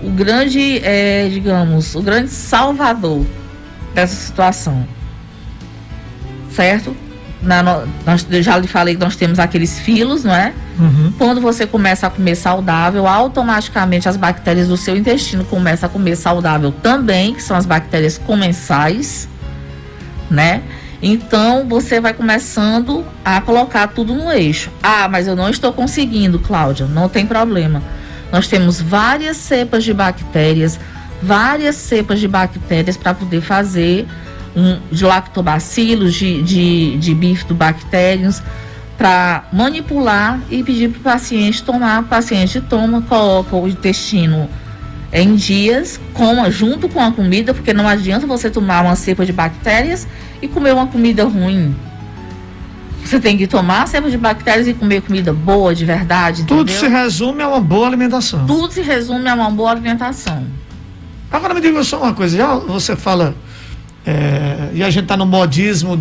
[SPEAKER 10] salvador dessa situação. Certo? Eu já lhe falei que nós temos aqueles filos, não é? Quando você começa a comer saudável, automaticamente as bactérias do seu intestino começam a comer saudável também, que são as bactérias comensais, né? Então, você vai começando a colocar tudo no eixo. Ah, mas eu não estou conseguindo, Cláudia. Não tem problema. Nós temos várias cepas de bactérias para poder fazer de lactobacilos, de bifidobactérios, para manipular e pedir para o paciente tomar. O paciente toma, coloca o intestino em dias, coma junto com a comida, porque não adianta você tomar uma cepa de bactérias e comer uma comida ruim. Você tem que tomar cepa de bactérias e comer comida boa, de verdade, entendeu?
[SPEAKER 9] Tudo se resume a uma boa alimentação.
[SPEAKER 10] Tudo se resume a uma boa alimentação.
[SPEAKER 9] Agora me diga só uma coisa, já você fala, e a gente tá no modismo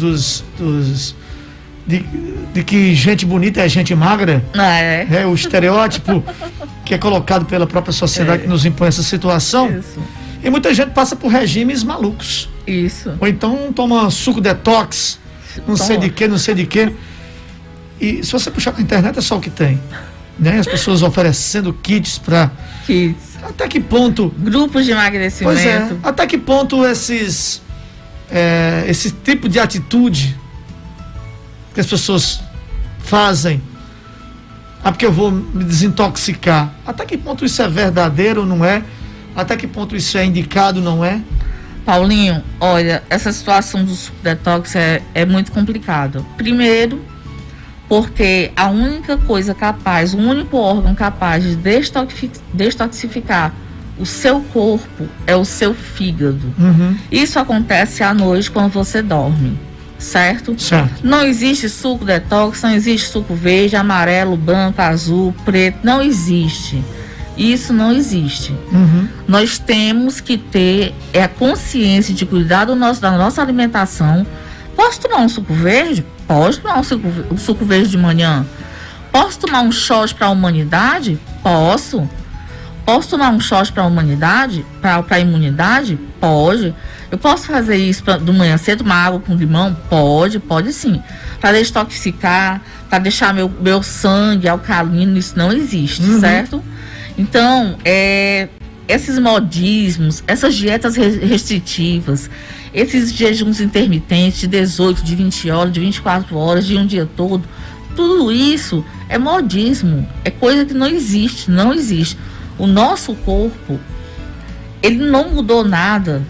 [SPEAKER 9] de que gente bonita é gente magra. É o estereótipo que é colocado pela própria sociedade que nos impõe essa situação.
[SPEAKER 10] Isso.
[SPEAKER 9] E muita gente passa por regimes malucos.
[SPEAKER 10] Isso.
[SPEAKER 9] Ou então toma suco detox, não sei de que. E se você puxar na internet é só o que tem, né? As pessoas oferecendo kits para...
[SPEAKER 10] Kits.
[SPEAKER 9] Até que ponto...
[SPEAKER 10] Grupos de emagrecimento.
[SPEAKER 9] Pois é. Até que ponto esse tipo de atitude que as pessoas fazem, porque eu vou me desintoxicar, até que ponto isso é verdadeiro ou não é? Até que ponto isso é indicado ou não é?
[SPEAKER 10] Paulinho, olha, essa situação do suco detox é muito complicado. Primeiro, porque a única coisa capaz, o único órgão capaz de detoxificar o seu corpo é o seu fígado. Isso acontece à noite quando você dorme. Certo? Não existe suco detox, não existe suco verde, amarelo, branco, azul, preto, não existe. Isso não existe. Nós temos que ter a consciência de cuidar da nossa alimentação. Posso tomar um suco verde? Posso tomar um suco verde de manhã. Posso tomar um shot para a humanidade? Posso. Posso tomar um shot para a humanidade? Para a imunidade? Pode. Eu posso fazer isso de manhã cedo, tomar água com limão? Pode sim. Para detoxificar, para deixar meu sangue alcalino, isso não existe, certo? Então, esses modismos, essas dietas restritivas, esses jejuns intermitentes de 18, de 20 horas, de 24 horas, de um dia todo, tudo isso é modismo, é coisa que não existe. O nosso corpo, ele não mudou nada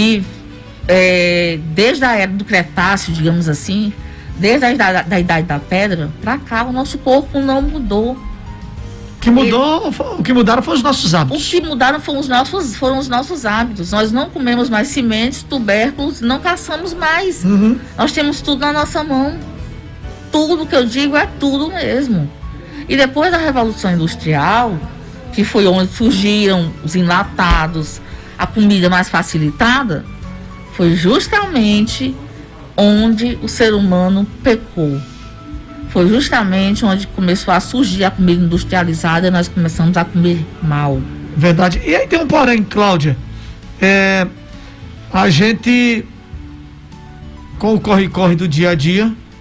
[SPEAKER 10] desde a era do Cretáceo, digamos assim, desde a Idade da Pedra para cá, o nosso corpo não mudou.
[SPEAKER 9] O que mudaram foram os nossos hábitos.
[SPEAKER 10] O que mudaram foram os nossos hábitos. Nós não comemos mais sementes, tubérculos, não caçamos mais. Nós temos tudo na nossa mão. Tudo que eu digo é tudo mesmo. E depois da Revolução Industrial, que foi onde surgiram os enlatados, a comida mais facilitada, foi justamente onde o ser humano pecou. Foi justamente onde começou a surgir a comida industrializada e nós começamos a comer mal.
[SPEAKER 9] Verdade. E aí tem um porém, Cláudia. A gente, com o corre-corre do dia a dia,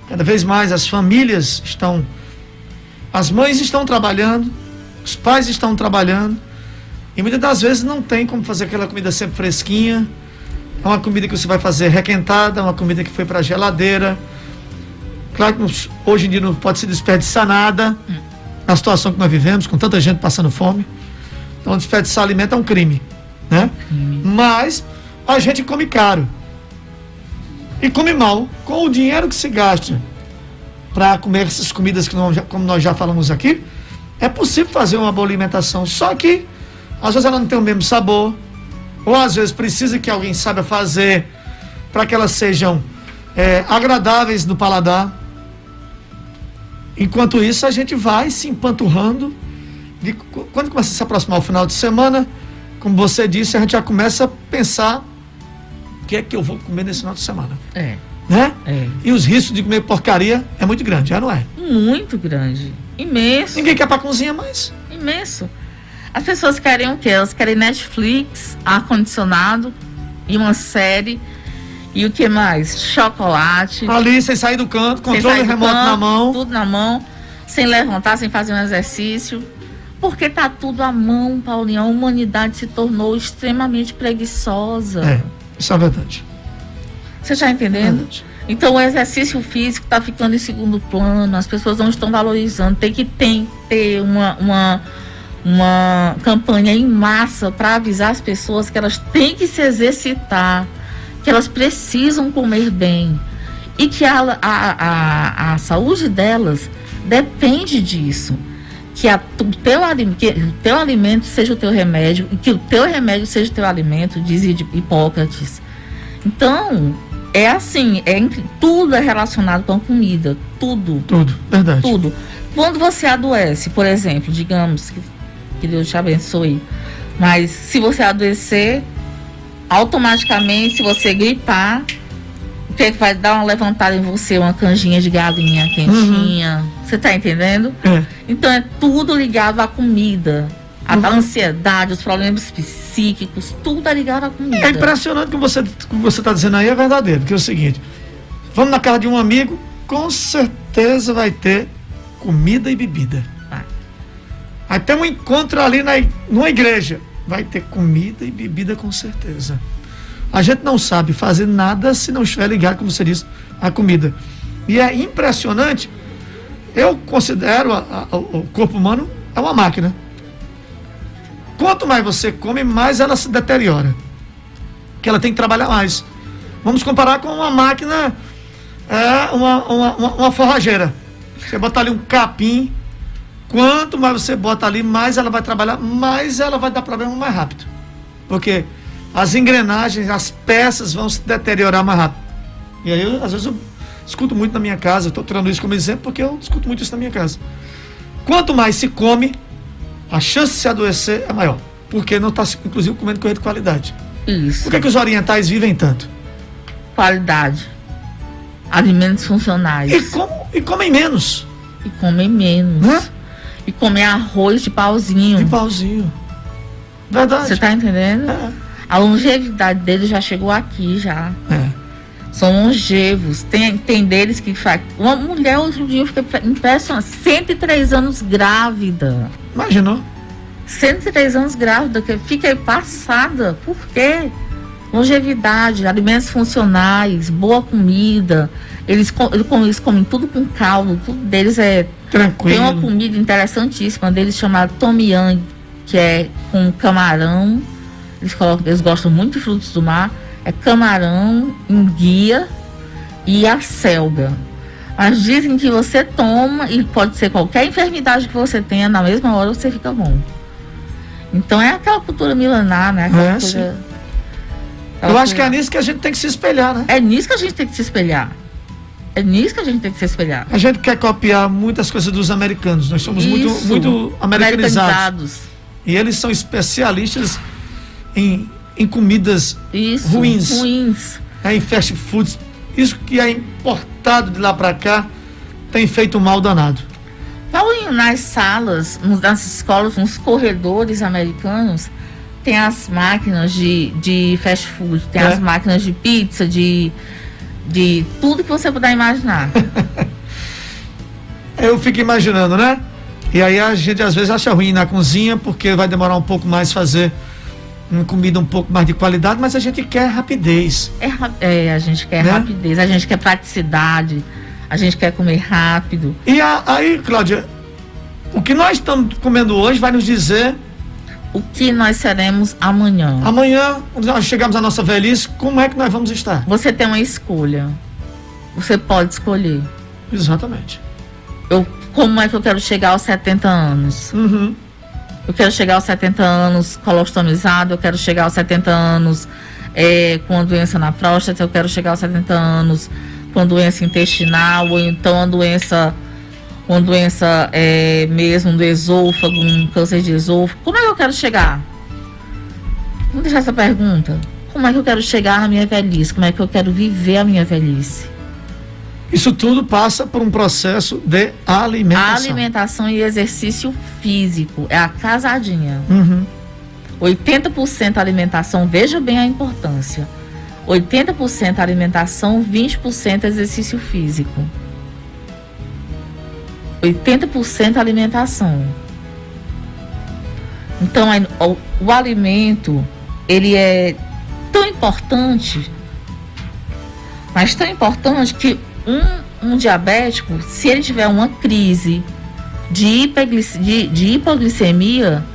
[SPEAKER 9] Cada vez mais as famílias as mães estão trabalhando, os pais estão trabalhando, e muitas das vezes não tem como fazer aquela comida sempre fresquinha. É uma comida que você vai fazer requentada, uma comida que foi para a geladeira. Claro que hoje em dia não pode se desperdiçar nada, na situação que nós vivemos, com tanta gente passando fome. Então desperdiçar alimento é um crime, né? Mas a gente come caro e come mal. Com o dinheiro que se gasta para comer essas comidas que como nós já falamos aqui, é possível fazer uma boa alimentação, só que às vezes ela não tem o mesmo sabor, ou às vezes precisa que alguém saiba fazer para que elas sejam agradáveis no paladar. Enquanto isso, a gente vai se empanturrando. Quando começa a se aproximar o final de semana, como você disse, a gente já começa a pensar o que é que eu vou comer nesse final de semana. Né? E os riscos de comer porcaria é muito grande, já não é?
[SPEAKER 10] Muito grande. Imenso.
[SPEAKER 9] Ninguém quer pra cozinha mais.
[SPEAKER 10] Imenso. As pessoas querem o quê? Elas querem Netflix, ar-condicionado e uma série. E o que mais? Chocolate.
[SPEAKER 9] Ali, sem sair do canto, controle remoto na mão.
[SPEAKER 10] Tudo na mão, sem levantar, sem fazer um exercício. Porque tá tudo à mão, Paulinho. A humanidade se tornou extremamente preguiçosa.
[SPEAKER 9] Isso é verdade.
[SPEAKER 10] Você está entendendo? Então o exercício físico está ficando em segundo plano, as pessoas não estão valorizando. Tem que ter uma campanha em massa para avisar as pessoas que elas têm que se exercitar, que elas precisam comer bem e que a saúde delas depende disso. Que o teu alimento seja o teu remédio e que o teu remédio seja o teu alimento, diz Hipócrates. Então, é assim, tudo é relacionado com a comida, tudo.
[SPEAKER 9] Tudo, verdade.
[SPEAKER 10] Tudo. Quando você adoece, por exemplo, digamos, que Deus te abençoe, mas se você adoecer, automaticamente, se você gripar, o que é que vai dar uma levantada em você? Uma canjinha de galinha quentinha. Você tá entendendo? Então é tudo ligado à comida. A ansiedade, os problemas psíquicos, tudo é ligado à comida.
[SPEAKER 9] É impressionante que você está dizendo aí, é verdadeiro. Porque é o seguinte, vamos na casa de um amigo, com certeza vai ter comida e bebida. Vai ter um encontro ali numa igreja, vai ter comida e bebida com certeza. A gente não sabe fazer nada se não estiver ligado, como você disse, à comida. E é impressionante. Eu considero o corpo humano é uma máquina. Quanto mais você come, mais ela se deteriora. Porque ela tem que trabalhar mais. Vamos comparar com uma máquina, uma forrageira. Você bota ali um capim. Quanto mais você bota ali, mais ela vai trabalhar, mais ela vai dar problema mais rápido. Porque as engrenagens, as peças vão se deteriorar mais rápido. E aí, às vezes, eu escuto muito na minha casa. Estou tirando isso como exemplo porque eu escuto muito isso na minha casa. Quanto mais se come, a chance de se adoecer é maior. Porque não está, inclusive, comendo coisa de qualidade.
[SPEAKER 10] Isso.
[SPEAKER 9] Por que os orientais vivem tanto?
[SPEAKER 10] Qualidade. Alimentos funcionais.
[SPEAKER 9] E comem menos.
[SPEAKER 10] E comem menos. E comem arroz de pauzinho.
[SPEAKER 9] De pauzinho. Verdade.
[SPEAKER 10] Você está entendendo? A longevidade deles já chegou aqui, já. São longevos. Tem deles que faz. Uma mulher, outro dia, eu fiquei impressionada. 103 anos grávida.
[SPEAKER 9] Imaginou?
[SPEAKER 10] 103 anos grávida, que fiquei passada. Por quê? Longevidade, alimentos funcionais, boa comida. Eles comem tudo com caldo, tudo deles é tranquilo. Tem uma comida interessantíssima deles chamada Tom Yum, que é com camarão. Eles gostam muito de frutos do mar. É camarão, enguia e a selga. Mas dizem que você toma e pode ser qualquer enfermidade que você tenha, na mesma hora você fica bom. Então é aquela cultura milenar, né?
[SPEAKER 9] Eu acho que é nisso que a gente tem que se espelhar, né?
[SPEAKER 10] É nisso que a gente tem que se espelhar. É nisso que a gente tem que se espelhar.
[SPEAKER 9] A gente quer copiar muitas coisas dos americanos. Nós somos muito americanizados. E eles são especialistas em comidas ruins. Em fast foods. Isso que é importado de lá para cá tem feito um mal danado.
[SPEAKER 10] Paulinho, nas salas, nas escolas, nos corredores americanos, tem as máquinas de fast food, tem as máquinas de pizza, de de tudo que você puder imaginar.
[SPEAKER 9] Eu fico imaginando, né? E aí a gente às vezes acha ruim na cozinha porque vai demorar um pouco mais fazer uma comida um pouco mais de qualidade, mas a gente quer rapidez.
[SPEAKER 10] A gente quer rapidez, a gente quer praticidade, a gente quer comer rápido.
[SPEAKER 9] E aí, Cláudia, o que nós estamos comendo hoje vai nos dizer
[SPEAKER 10] o que nós seremos amanhã.
[SPEAKER 9] Amanhã, quando nós chegarmos à nossa velhice, como é que nós vamos estar?
[SPEAKER 10] Você tem uma escolha. Você pode escolher.
[SPEAKER 9] Exatamente.
[SPEAKER 10] Como é que eu quero chegar aos 70 anos?
[SPEAKER 9] Uhum.
[SPEAKER 10] Eu quero chegar aos 70 anos colostomizado, eu quero chegar aos 70 anos com a doença na próstata, eu quero chegar aos 70 anos com doença intestinal, ou então uma doença mesmo do esôfago, um câncer de esôfago. Como é que eu quero chegar? Vamos deixar essa pergunta. Como é que eu quero chegar na minha velhice? Como é que eu quero viver a minha velhice?
[SPEAKER 9] Isso tudo passa por um processo de alimentação.
[SPEAKER 10] Alimentação e exercício físico. É a casadinha.
[SPEAKER 9] Uhum.
[SPEAKER 10] 80% alimentação, veja bem a importância. 80% alimentação, 20% exercício físico. 80% alimentação. Então, o alimento, ele é tão importante, mas tão importante que um diabético, se ele tiver uma crise de hipoglicemia,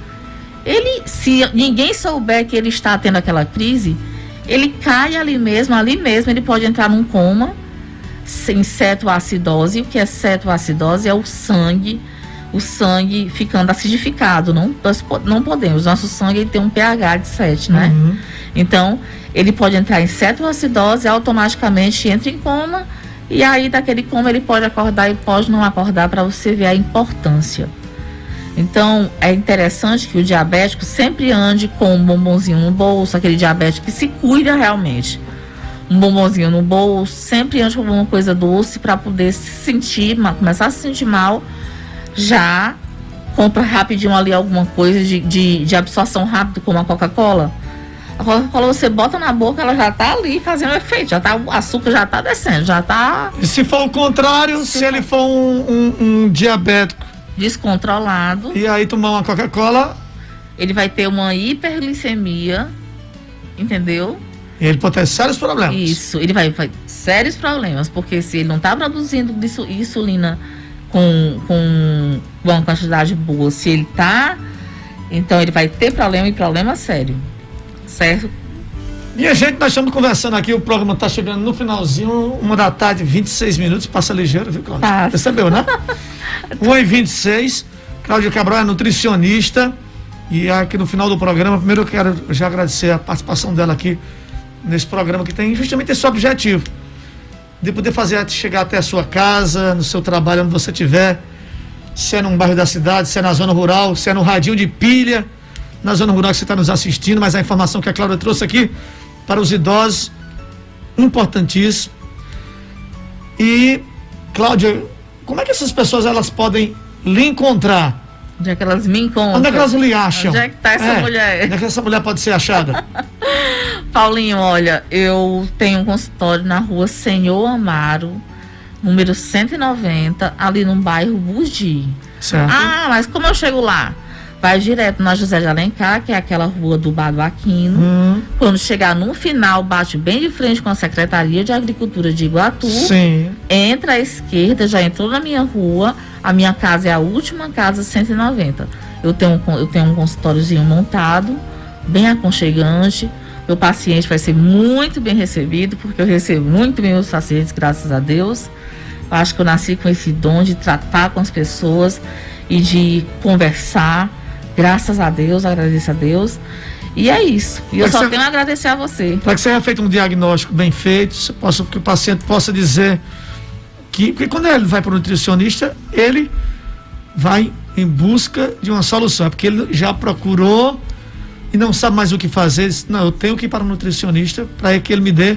[SPEAKER 10] se ninguém souber que ele está tendo aquela crise, ele cai ali mesmo ele pode entrar num coma sem cetoacidose. O que é cetoacidose? É o sangue ficando acidificado. Não podemos. Nosso sangue tem um pH de 7, né?
[SPEAKER 9] Uhum.
[SPEAKER 10] Então, ele pode entrar em cetoacidose, automaticamente entra em coma, e aí daquele coma ele pode acordar e pode não acordar, para você ver a importância. Então, é interessante que o diabético sempre ande com um bombonzinho no bolso, aquele diabético que se cuida realmente. Um bombonzinho no bolso, sempre ande com alguma coisa doce para poder se sentir, começar a se sentir mal, já compra rapidinho ali alguma coisa de absorção rápida, como a Coca-Cola. A Coca-Cola você bota na boca, ela já tá ali fazendo efeito, o açúcar já tá descendo, já tá...
[SPEAKER 9] E se for o contrário, se ele for um diabético
[SPEAKER 10] descontrolado,
[SPEAKER 9] e aí tomar uma Coca-Cola,
[SPEAKER 10] ele vai ter uma hiperglicemia, entendeu?
[SPEAKER 9] E ele pode ter sérios problemas.
[SPEAKER 10] Isso, ele vai ter sérios problemas, porque se ele não tá produzindo insulina com uma quantidade boa, se ele tá, então ele vai ter problema, e problema sério, certo?
[SPEAKER 9] Minha gente, nós estamos conversando aqui, o programa está chegando no finalzinho, 1h, 26 minutos, passa ligeiro, viu, Cláudia?
[SPEAKER 10] Passa.
[SPEAKER 9] Percebeu, né? 1h26, Cláudia Cabral é nutricionista, e aqui no final do programa, primeiro eu quero já agradecer a participação dela aqui nesse programa, que tem justamente esse objetivo, de poder fazer chegar até a sua casa, no seu trabalho, onde você estiver, se é num bairro da cidade, se é na zona rural, se é no radinho de pilha, na zona rural que você está nos assistindo, mas a informação que a Cláudia trouxe aqui para os idosos, importantíssimo. E, Cláudia, como é que essas pessoas elas podem lhe encontrar?
[SPEAKER 10] Onde é que elas me encontram?
[SPEAKER 9] Onde é que elas lhe acham?
[SPEAKER 10] Onde é que está essa mulher?
[SPEAKER 9] Onde é que essa mulher pode ser achada?
[SPEAKER 10] Paulinho, olha, eu tenho um consultório na rua Senhor Amaro, número 190, ali no bairro Bugi.
[SPEAKER 9] Certo.
[SPEAKER 10] Ah, mas como eu chego lá? Vai direto na José de Alencar, que é aquela rua do Bar do Aquino. Quando chegar no final, bate bem de frente com a Secretaria de Agricultura de Iguatu.
[SPEAKER 9] Sim.
[SPEAKER 10] Entra à esquerda, já entrou na minha rua. A minha casa é a última casa, 190. Eu tenho um consultóriozinho montado, bem aconchegante. Meu paciente vai ser muito bem recebido, porque eu recebo muito bem meus pacientes, graças a Deus. Eu acho que eu nasci com esse dom de tratar com as pessoas e de conversar. Graças a Deus, agradeço a Deus. E é isso. E eu só tenho a agradecer a você.
[SPEAKER 9] Para que seja feito um diagnóstico bem feito, que o paciente possa dizer que quando ele vai para o nutricionista, ele vai em busca de uma solução. Porque ele já procurou e não sabe mais o que fazer. Ele diz, não, eu tenho que ir para o nutricionista para que ele me dê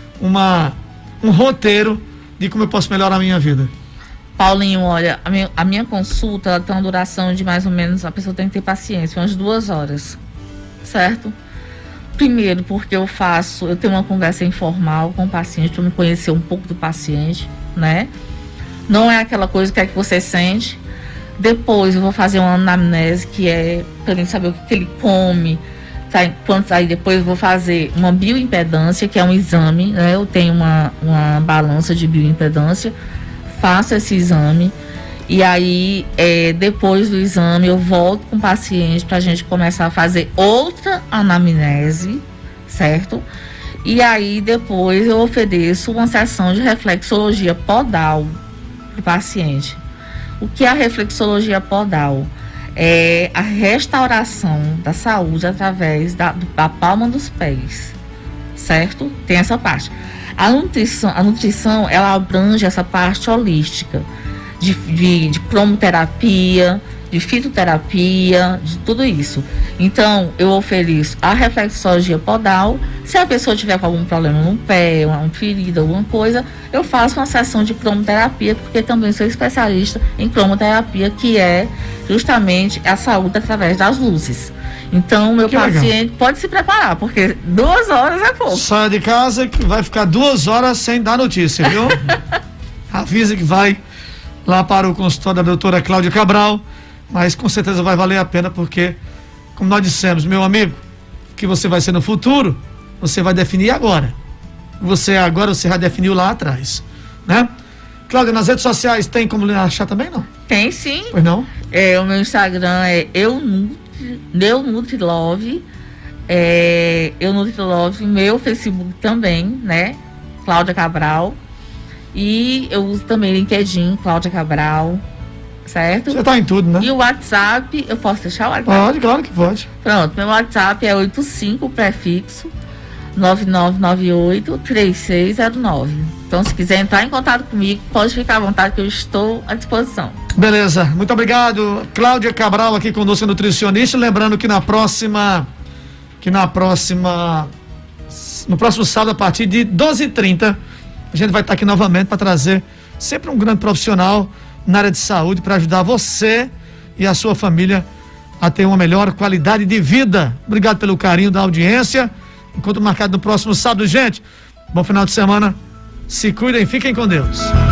[SPEAKER 9] um roteiro de como eu posso melhorar a minha vida.
[SPEAKER 10] Paulinho, olha, a minha consulta ela tem uma duração de mais ou menos, a pessoa tem que ter paciência, umas 2 horas, certo? Primeiro, porque eu tenho uma conversa informal com o paciente para me conhecer um pouco do paciente, né? Não é aquela coisa que é que você sente. Depois eu vou fazer uma anamnese, que é para mim saber o que ele come. Aí depois eu vou fazer uma bioimpedância, que é um exame, né? Eu tenho uma balança de bioimpedância, faço esse exame. E aí, depois do exame, eu volto com o paciente para a gente começar a fazer outra anamnese, certo? E aí, depois, eu ofereço uma sessão de reflexologia podal para o paciente. O que é a reflexologia podal? É a restauração da saúde através da palma dos pés, certo? Tem essa parte. A nutrição, ela abrange essa parte holística. De cromoterapia, de fitoterapia, de tudo isso. Então, eu ofereço a reflexologia podal. Se a pessoa tiver com algum problema no pé, uma ferida, alguma coisa, eu faço uma sessão de cromoterapia, porque também sou especialista em cromoterapia, que é justamente a saúde através das luzes. Então, meu paciente pode se preparar, porque 2 horas é pouco.
[SPEAKER 9] Saia de casa que vai ficar 2 horas sem dar notícia, viu? Avisa que vai lá para o consultório da doutora Cláudia Cabral, mas com certeza vai valer a pena, porque, como nós dissemos, meu amigo, o que você vai ser no futuro, você vai definir agora. Você já definiu lá atrás, né? Cláudia, nas redes sociais tem como achar também, não?
[SPEAKER 10] Tem sim.
[SPEAKER 9] Pois não?
[SPEAKER 10] O meu Instagram é EuNutriLove, EuNutriLove, meu Facebook também, né? Cláudia Cabral. E eu uso também LinkedIn, Cláudia Cabral, certo?
[SPEAKER 9] Você tá em tudo, né?
[SPEAKER 10] E o WhatsApp, eu posso deixar o WhatsApp?
[SPEAKER 9] Pode, claro que pode.
[SPEAKER 10] Pronto, meu WhatsApp é 85 prefixo 9998-3609. Então, se quiser entrar em contato comigo, pode ficar à vontade, que eu estou à disposição.
[SPEAKER 9] Beleza, muito obrigado. Cláudia Cabral aqui conosco, nutricionista. Lembrando que no próximo sábado, a partir de 12h30, a gente vai estar aqui novamente para trazer sempre um grande profissional na área de saúde para ajudar você e a sua família a ter uma melhor qualidade de vida. Obrigado pelo carinho da audiência. Encontro marcado no próximo sábado, gente. Bom final de semana. Se cuidem, fiquem com Deus.